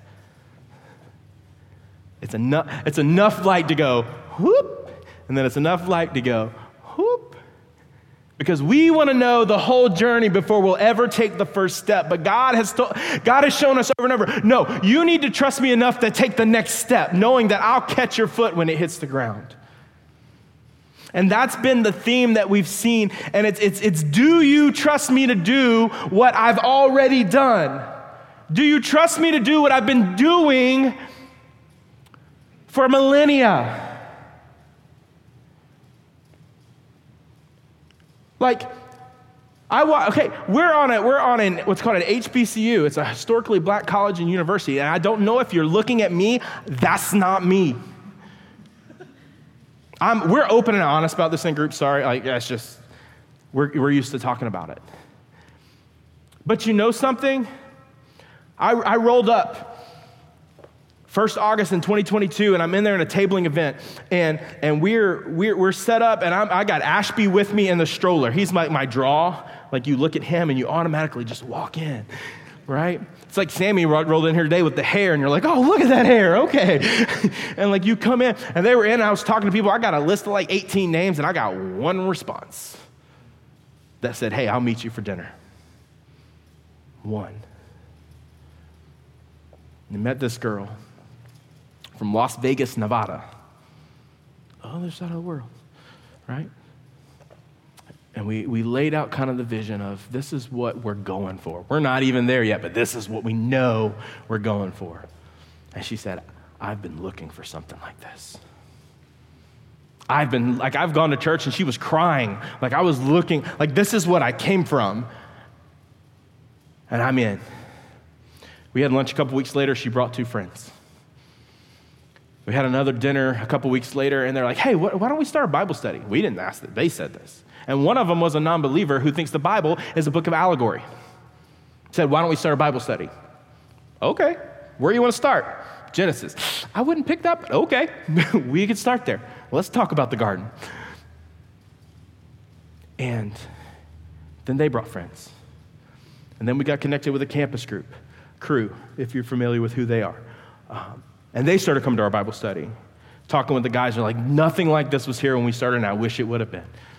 It's enough light to go, whoop, and then it's enough light to go, whoop. Because we want to know the whole journey before we'll ever take the first step. But God has shown us over and over, no, you need to trust me enough to take the next step, knowing that I'll catch your foot when it hits the ground. And that's been the theme that we've seen. And it's do you trust me to do what I've already done? Do you trust me to do what I've been doing for millennia? We're on what's called an HBCU. It's a historically black college and university. And I don't know if you're looking at me, that's not me. We're open and honest about this in group. Sorry, it's just, we're used to talking about it. But you know something? I rolled up 1st August in 2022, and I'm in there in a tabling event, and we're set up, and I got Ashby with me in the stroller. He's my draw. Like, you look at him, and you automatically just walk in, right? It's like Sammy rolled in here today with the hair, and you're like, oh, look at that hair, okay. And you come in, and they were in, and I was talking to people. I got a list of 18 names, and I got one response that said, hey, I'll meet you for dinner. One. And I met this girl from Las Vegas, Nevada. Other side of the world, right? And we laid out kind of the vision of this is what we're going for. We're not even there yet, but this is what we know we're going for. And she said, I've been looking for something like this. I've gone to church and she was crying. I was looking, this is what I came from. And I'm in. We had lunch a couple weeks later. She brought 2 friends. We had another dinner a couple weeks later, and they're like, hey, why don't we start a Bible study? We didn't ask that. They said this. And one of them was a non-believer who thinks the Bible is a book of allegory. Said, why don't we start a Bible study? Okay. Where do you want to start? Genesis. I wouldn't pick that, but okay. We could start there. Let's talk about the garden. And then they brought friends. And then we got connected with a campus crew, if you're familiar with who they are. And they started coming to our Bible study, talking with the guys. They're like, nothing like this was here when we started, and I wish it would have been.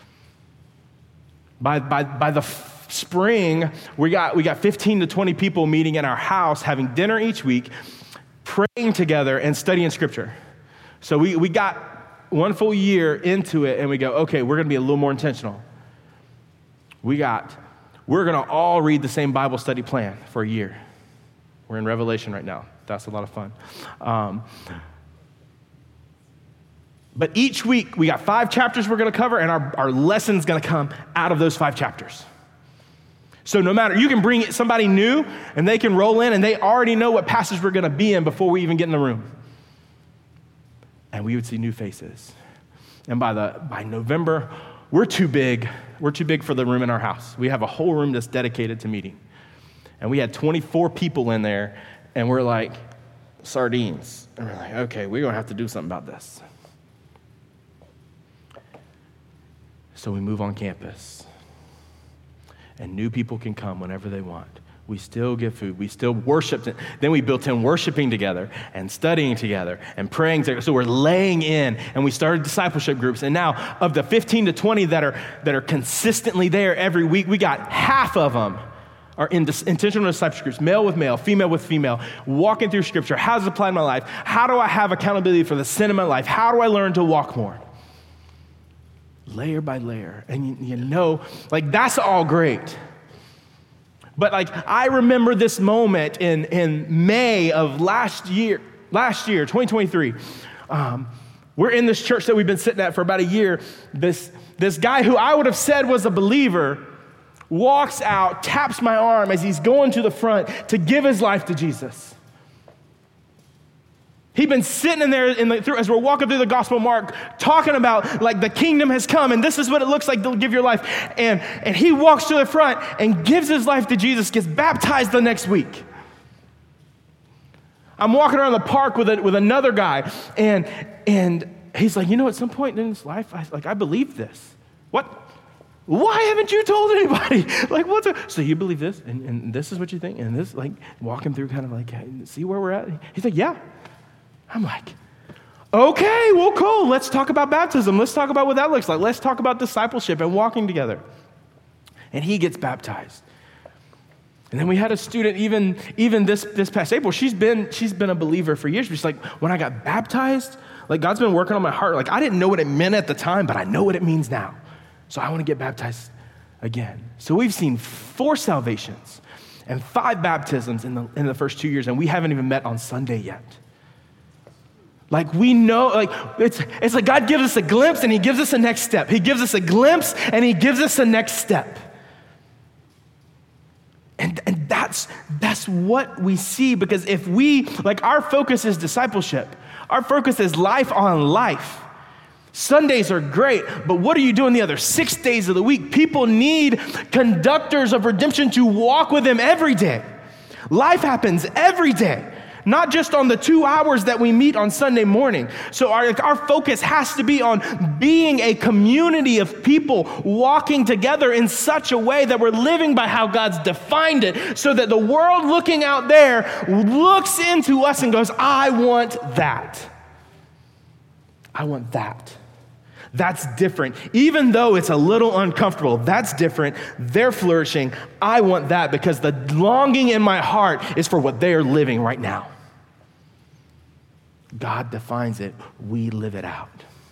By the spring, we got 15 to 20 people meeting in our house, having dinner each week, praying together, and studying Scripture. So we got one full year into it, and we go, okay, we're going to be a little more intentional. We're going to all read the same Bible study plan for a year. We're in Revelation right now. That's a lot of fun. But each week, we got 5 chapters we're going to cover, and our lesson's going to come out of those 5 chapters. So no matter, you can bring somebody new, and they can roll in, and they already know what passage we're going to be in before we even get in the room. And we would see new faces. And by November, we're too big. We're too big for the room in our house. We have a whole room that's dedicated to meeting. And we had 24 people in there, and we're like sardines. And we're like, okay, we're going to have to do something about this. So we move on campus. And new people can come whenever they want. We still give food. We still worship. Then we built in worshiping together and studying together and praying together. So we're laying in, and we started discipleship groups. And now of the 15 to 20 that are consistently there every week, we got half of them are in intentional discipleship groups, male with male, female with female, walking through Scripture. How does it apply in my life? How do I have accountability for the sin in my life? How do I learn to walk more? Layer by layer. And you know, like, that's all great. But like, I remember this moment in May of last year, 2023. We're in this church that we've been sitting at for about a year. This guy who I would have said was a believer walks out, taps my arm as he's going to the front to give his life to Jesus. He'd been sitting in there as we're walking through the Gospel of Mark, talking about like the kingdom has come and this is what it looks like to give your life. And he walks to the front and gives his life to Jesus, gets baptized the next week. I'm walking around the park with another guy, and he's like, you know, at some point in his life, I believe this. What? Why haven't you told anybody? Like, so you believe this, and this is what you think, and this, like, walking through kind of like, see where we're at? He's like, yeah. I'm like, okay, well, cool. Let's talk about baptism. Let's talk about what that looks like. Let's talk about discipleship and walking together. And he gets baptized. And then we had a student, even this past April, she's been a believer for years. She's like, when I got baptized, like, God's been working on my heart. Like, I didn't know what it meant at the time, but I know what it means now. So I want to get baptized again. So we've seen 4 salvations and 5 baptisms in the first 2 years, and we haven't even met on Sunday yet. Like, we know, like, it's like God gives us a glimpse and he gives us a next step. He gives us a glimpse and he gives us a next step. And that's what we see, because if we, like, our focus is discipleship. Our focus is life on life. Sundays are great, but what are you doing the other 6 days of the week? People need conductors of redemption to walk with them every day. Life happens every day, not just on the 2 hours that we meet on Sunday morning. So our focus has to be on being a community of people walking together in such a way that we're living by how God's defined it, so that the world looking out there looks into us and goes, I want that. I want that. That's different. Even though it's a little uncomfortable, that's different. They're flourishing. I want that, because the longing in my heart is for what they are living right now. God defines it. We live it out.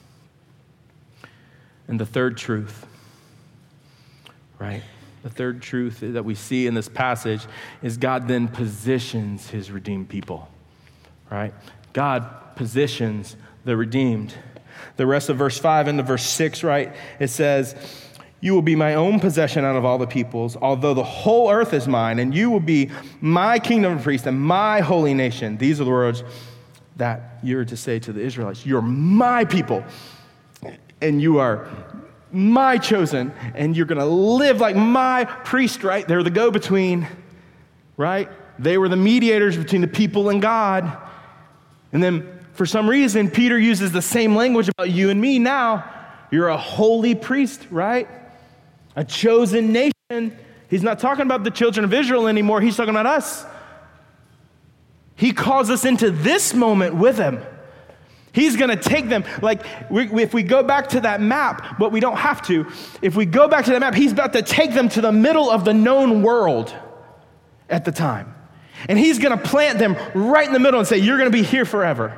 And the third truth, right? The third truth that we see in this passage is God then positions his redeemed people, right? God positions the redeemed. The rest of verse 5 into verse 6, right? It says, you will be my own possession out of all the peoples, although the whole earth is mine, and you will be my kingdom of priests and my holy nation. These are the words that you're to say to the Israelites. You're my people, and you are my chosen, and you're going to live like my priest, right? They're the go-between, right? They were the mediators between the people and God. And then for some reason, Peter uses the same language about you and me now. You're a holy priest, right? A chosen nation. He's not talking about the children of Israel anymore. He's talking about us. He calls us into this moment with him. He's going to take them. Like, if we go back to that map, but we don't have to. If we go back to that map, he's about to take them to the middle of the known world at the time. And he's going to plant them right in the middle and say, you're going to be here forever.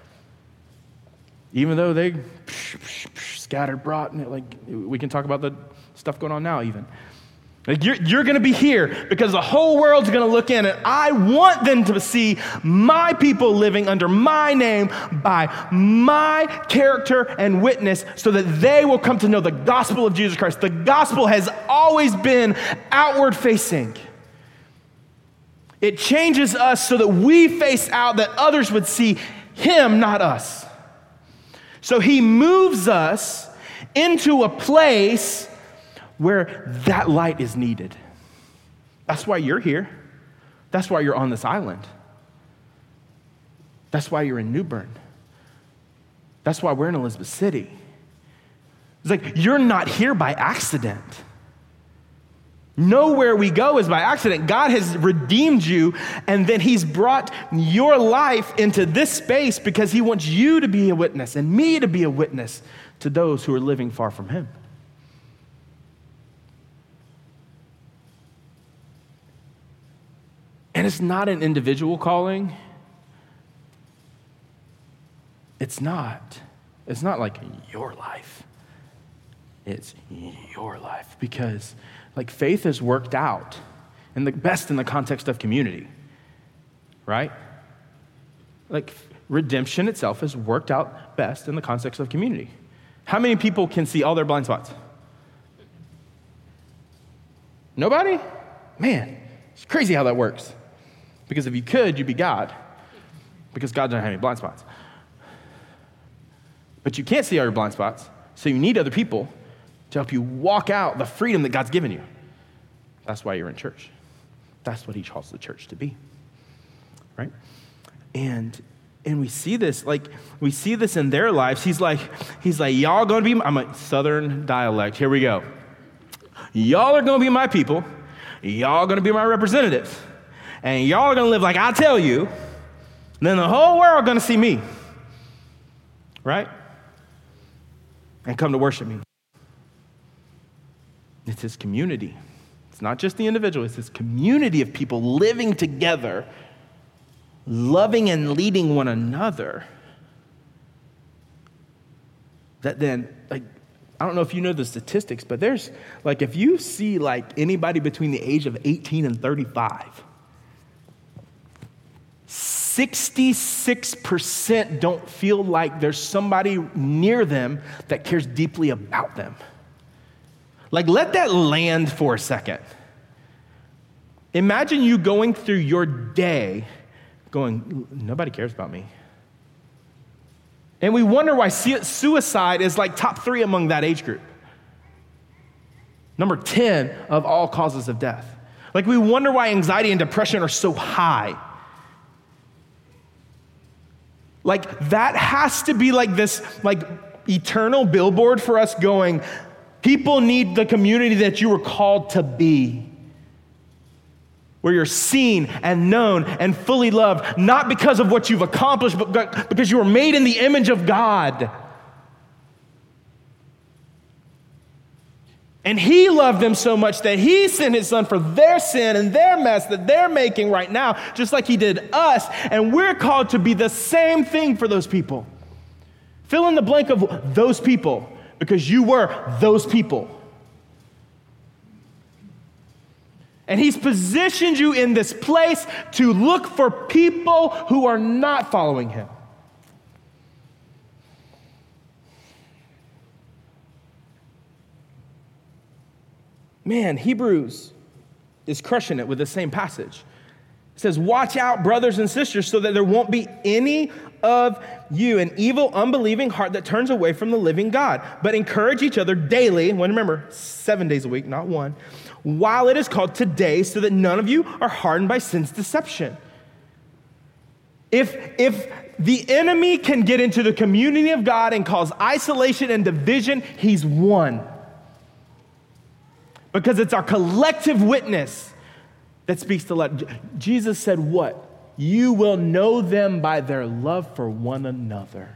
Even though they scattered, brought, and like, we can talk about the stuff going on now even. Like, you're going to be here because the whole world's going to look in, and I want them to see my people living under my name by my character and witness, so that they will come to know the gospel of Jesus Christ. The gospel has always been outward facing. It changes us so that we face out, that others would see him, not us. So he moves us into a place where that light is needed. That's why you're here. That's why you're on this island. That's why you're in New Bern. That's why we're in Elizabeth City. It's like, you're not here by accident. Nowhere we go is by accident. God has redeemed you, and then he's brought your life into this space because he wants you to be a witness and me to be a witness to those who are living far from him. And it's not an individual calling. It's not. It's not like your life. It's your life, because like faith is worked out in the best in the context of community, right? Like redemption itself is worked out best in the context of community. How many people can see all their blind spots? Nobody? Man, it's crazy how that works. Because if you could, you'd be God. Because God doesn't have any blind spots. But you can't see all your blind spots, so you need other people to help you walk out the freedom that God's given you. That's why you're in church. That's what he calls the church to be, right? And we see this, in their lives. He's like, y'all gonna be, I'm a Southern dialect, here we go. Y'all are gonna be my people. Y'all are gonna be my representatives. And y'all are gonna live like I tell you. And then the whole world gonna see me, right? And come to worship me. It's his community. It's not just the individual, it's his community of people living together, loving and leading one another. That then, like, I don't know if you know the statistics, but there's, like, if you see, like, anybody between the age of 18 and 35, 66% don't feel like there's somebody near them that cares deeply about them. Like, let that land for a second. Imagine you going through your day going, nobody cares about me. And we wonder why suicide is like top 3 among that age group. Number 10 of all causes of death. Like, we wonder why anxiety and depression are so high. Like, that has to be like this, like, eternal billboard for us going, people need the community that you were called to be, where you're seen and known and fully loved, not because of what you've accomplished, but because you were made in the image of God. And he loved them so much that he sent his son for their sin and their mess that they're making right now, just like he did us. And we're called to be the same thing for those people. Fill in the blank of those people, because you were those people. And he's positioned you in this place to look for people who are not following him. Man, Hebrews is crushing it with the same passage. It says, watch out, brothers and sisters, so that there won't be any of you an evil, unbelieving heart that turns away from the living God. But encourage each other daily, and remember, 7 days a week, not 1, while it is called today, so that none of you are hardened by sin's deception. If the enemy can get into the community of God and cause isolation and division, he's won. Because it's our collective witness that speaks to love. Jesus said what? You will know them by their love for one another.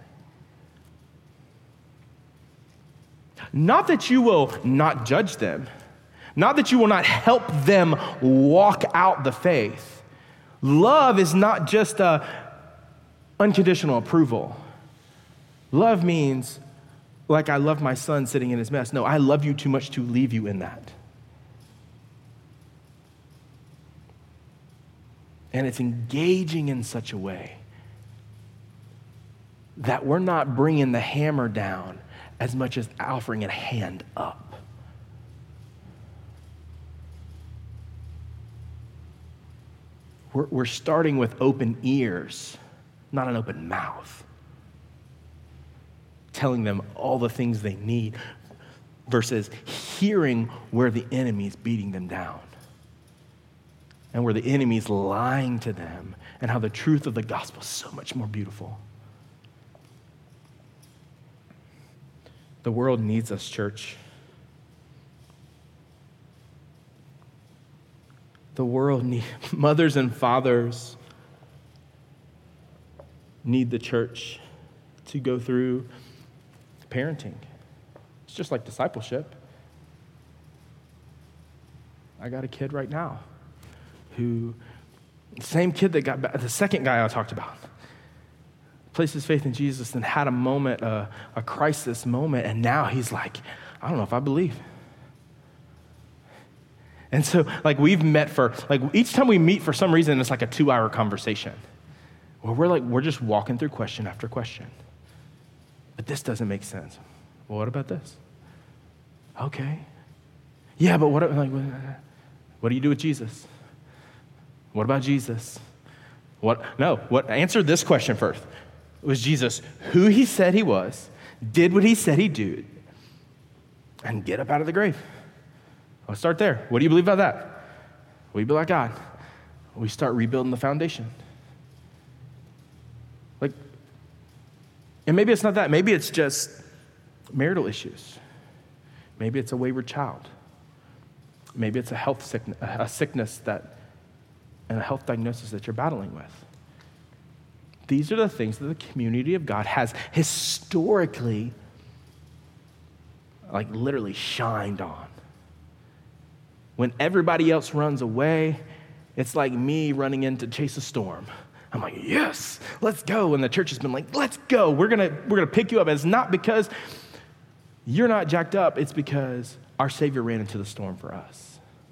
Not that you will not judge them. Not that you will not help them walk out the faith. Love is not just unconditional approval. Love means, like I love my son sitting in his mess. No, I love you too much to leave you in that. And it's engaging in such a way that we're not bringing the hammer down as much as offering a hand up. We're starting with open ears, not an open mouth. Telling them all the things they need versus hearing where the enemy is beating them down. And where the enemy is lying to them, and how the truth of the gospel is so much more beautiful. The world needs us, church. The world needs, mothers and fathers need the church to go through parenting. It's just like discipleship. I got a kid right now who Same kid that got the second guy I talked about, placed his faith in Jesus and had a moment, a crisis moment, and now he's like, I don't know if I believe. And so, like, we've met for, like, each time we meet for some reason, it's like a 2-hour conversation where we're just walking through question after question. But this doesn't make sense. Well, what about this? Okay. Yeah, but what do you do with Jesus? What about Jesus? Answer this question first. Was Jesus who he said he was, did what he said he'd do, and get up out of the grave? Let's start there. What do you believe about that? What do you believe about God? We start rebuilding the foundation. Like, and maybe it's not that. Maybe it's just marital issues. Maybe it's a wayward child. Maybe it's a sickness and a health diagnosis that you're battling with. These are the things that the community of God has historically, like, literally shined on. When everybody else runs away, it's like me running in to chase a storm. I'm like, yes, let's go. And the church has been like, let's go. We're gonna pick you up. And it's not because you're not jacked up. It's because our Savior ran into the storm for us.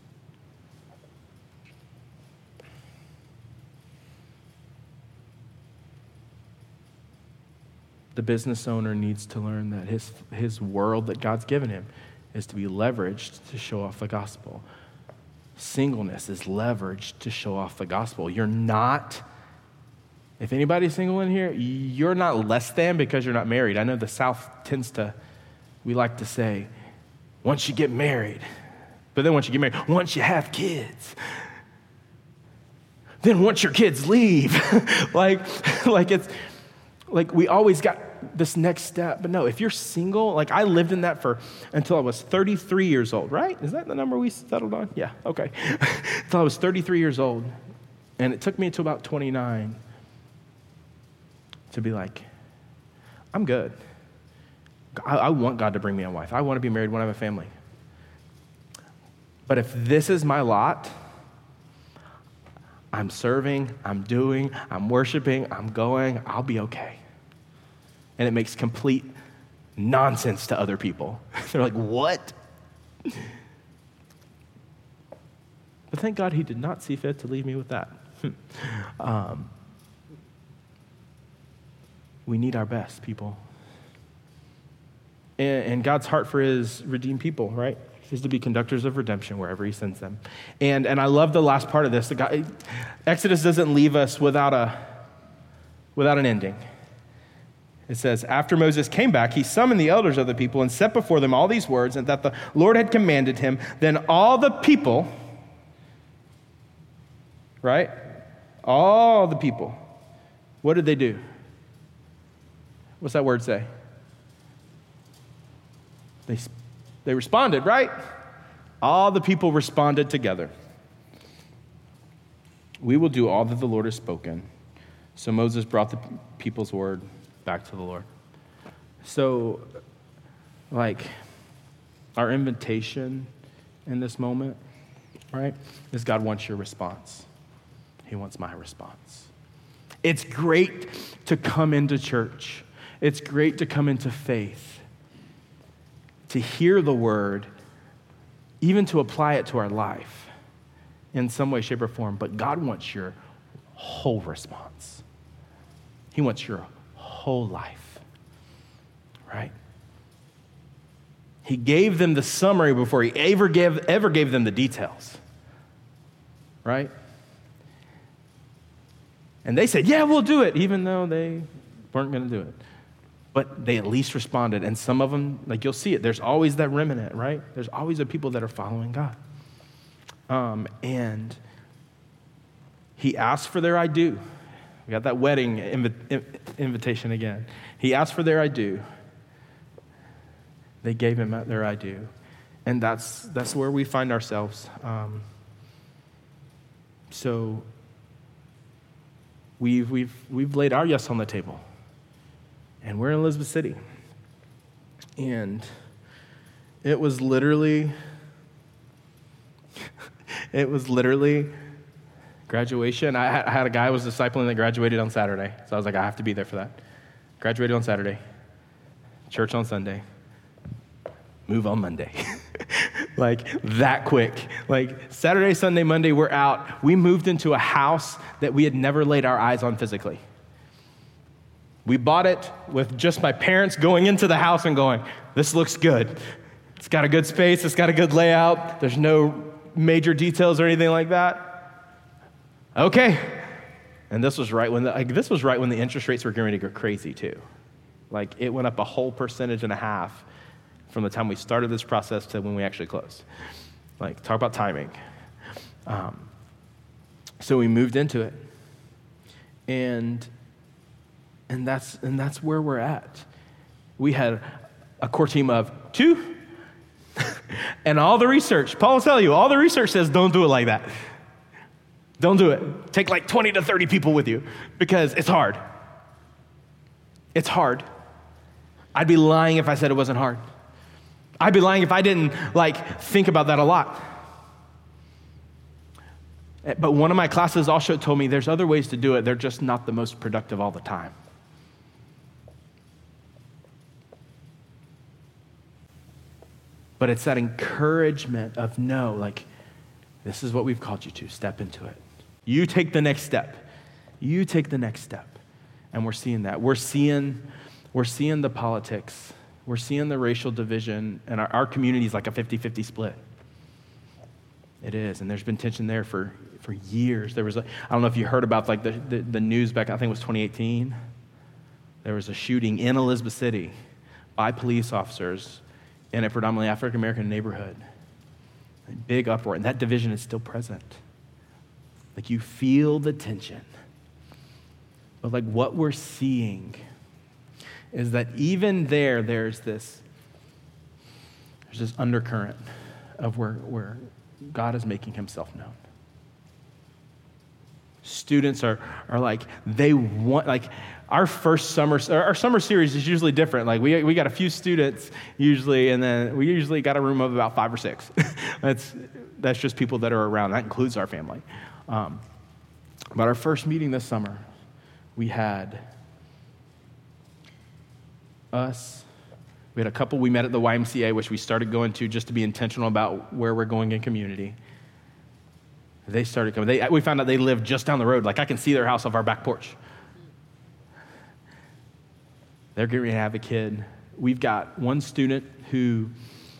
The business owner needs to learn that his world that God's given him is to be leveraged to show off the gospel. Singleness is leveraged to show off the gospel. You're not, if anybody's single in here, you're not less than because you're not married. I know the South we like to say, once you get married, but then once you get married, once you have kids, then once your kids leave, like it's, like we always got this next step. But no, if you're single, like I lived in that until I was 33 years old, right? Is that the number we settled on? Yeah, okay. Until I was 33 years old. And it took me until about 29 to be like, I'm good. I want God to bring me a wife. I want to be married when I have a family. But if this is my lot, I'm serving, I'm doing, I'm worshiping, I'm going, I'll be okay. And it makes complete nonsense to other people. They're like, what? But thank God he did not see fit to leave me with that. We need our best, people. And God's heart for his redeemed people, right, is to be conductors of redemption wherever he sends them. And I love the last part of this. Exodus doesn't leave us without an ending. It says, after Moses came back, he summoned the elders of the people and set before them all these words and that the Lord had commanded him. Then all the people, right? All the people, what did they do? What's that word say? They responded, right? All the people responded together. We will do all that the Lord has spoken. So Moses brought the people's word back to the Lord. So, like, our invitation in this moment, right, is God wants your response. He wants my response. It's great to come into church. It's great to come into faith, to hear the word, even to apply it to our life in some way, shape, or form. But God wants your whole response. He wants your whole life, right? He gave them the summary before he ever gave them the details, right? And they said, yeah, we'll do it, even though they weren't going to do it. But they at least responded. And some of them, like you'll see it, there's always that remnant, right? There's always the people that are following God. And he asked for their I do. We got that wedding invitation again. He asked for their I do. They gave him their I do. And that's where we find ourselves. So we've laid our yes on the table. And we're in Elizabeth City. And it was literally Graduation, I had a guy who was discipling that graduated on Saturday. So I was like, I have to be there for that. Graduated on Saturday. Church on Sunday. Move on Monday. Like that quick. Like Saturday, Sunday, Monday, we're out. We moved into a house that we had never laid our eyes on physically. We bought it with just my parents going into the house and going, this looks good. It's got a good space. It's got a good layout. There's no major details or anything like that. Okay. And this was right when the interest rates were getting ready to go crazy too. Like it went up a whole 1.5% from the time we started this process to when we actually closed. Like talk about timing. So we moved into it, and that's where we're at. We had a core team of 2, and all the research. Paul will tell you, all the research says don't do it like that. Don't do it. Take like 20 to 30 people with you because it's hard. It's hard. I'd be lying if I said it wasn't hard. I'd be lying if I didn't think about that a lot. But one of my classes also told me there's other ways to do it. They're just not the most productive all the time. But it's that encouragement of no, this is what we've called you to. Step into it. You take the next step. You take the next step. And we're seeing that. We're seeing the politics. We're seeing the racial division, and our community is like a 50-50 split. It is, and there's been tension there for years. There was, I don't know if you heard about the news back, I think it was 2018. There was a shooting in Elizabeth City by police officers in a predominantly African-American neighborhood. A big uproar, and that division is still present. You feel the tension. But what we're seeing is that even there's this undercurrent of where God is making himself known. Students are they want, our summer series is usually different. We got a few students usually, and then we usually got a room of about 5 or 6. That's just people that are around. That includes our family. But our first meeting this summer, we had a couple we met at the YMCA, which we started going to just to be intentional about where we're going in community. They started coming. We found out they live just down the road. I can see their house off our back porch. They're getting ready to have a kid. We've got one student who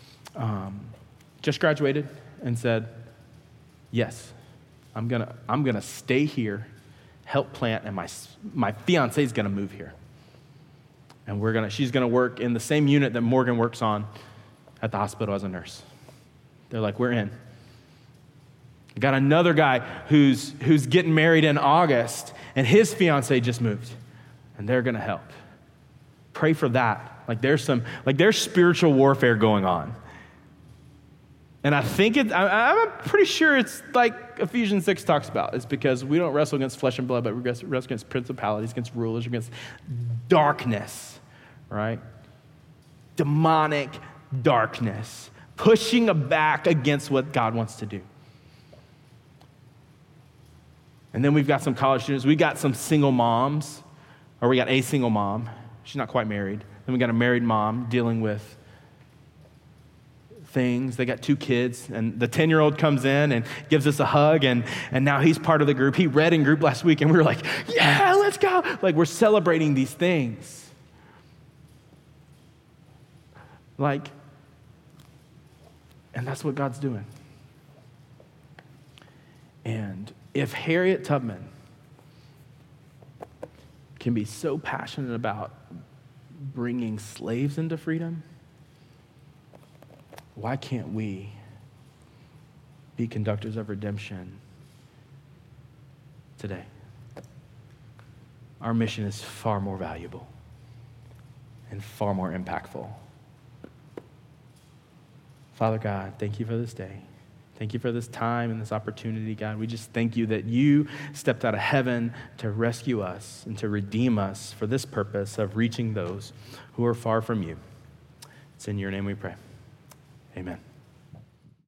just graduated and said, yes, I'm gonna stay here, help plant, and my fiance is gonna move here. And she's gonna work in the same unit that Morgan works on at the hospital as a nurse. They're like, we're in. I got another guy who's getting married in August, and his fiance just moved, and they're gonna help. Pray for that. There's spiritual warfare going on. And I think I'm pretty sure it's like Ephesians 6 talks about. It's because we don't wrestle against flesh and blood, but we wrestle against principalities, against rulers, against darkness, right? Demonic darkness, pushing back against what God wants to do. And then we've got some college students. We got some single moms, or we got a single mom. She's not quite married. Then we got a married mom dealing with things. They got 2 kids, and the 10-year-old comes in and gives us a hug, and now he's part of the group. He read in group last week, and we were like, yeah, let's go. We're celebrating these things. And that's what God's doing. And if Harriet Tubman can be so passionate about bringing slaves into freedom, why can't we be conductors of redemption today? Our mission is far more valuable and far more impactful. Father God, thank you for this day. Thank you for this time and this opportunity, God. We just thank you that you stepped out of heaven to rescue us and to redeem us for this purpose of reaching those who are far from you. It's in your name we pray. Amen.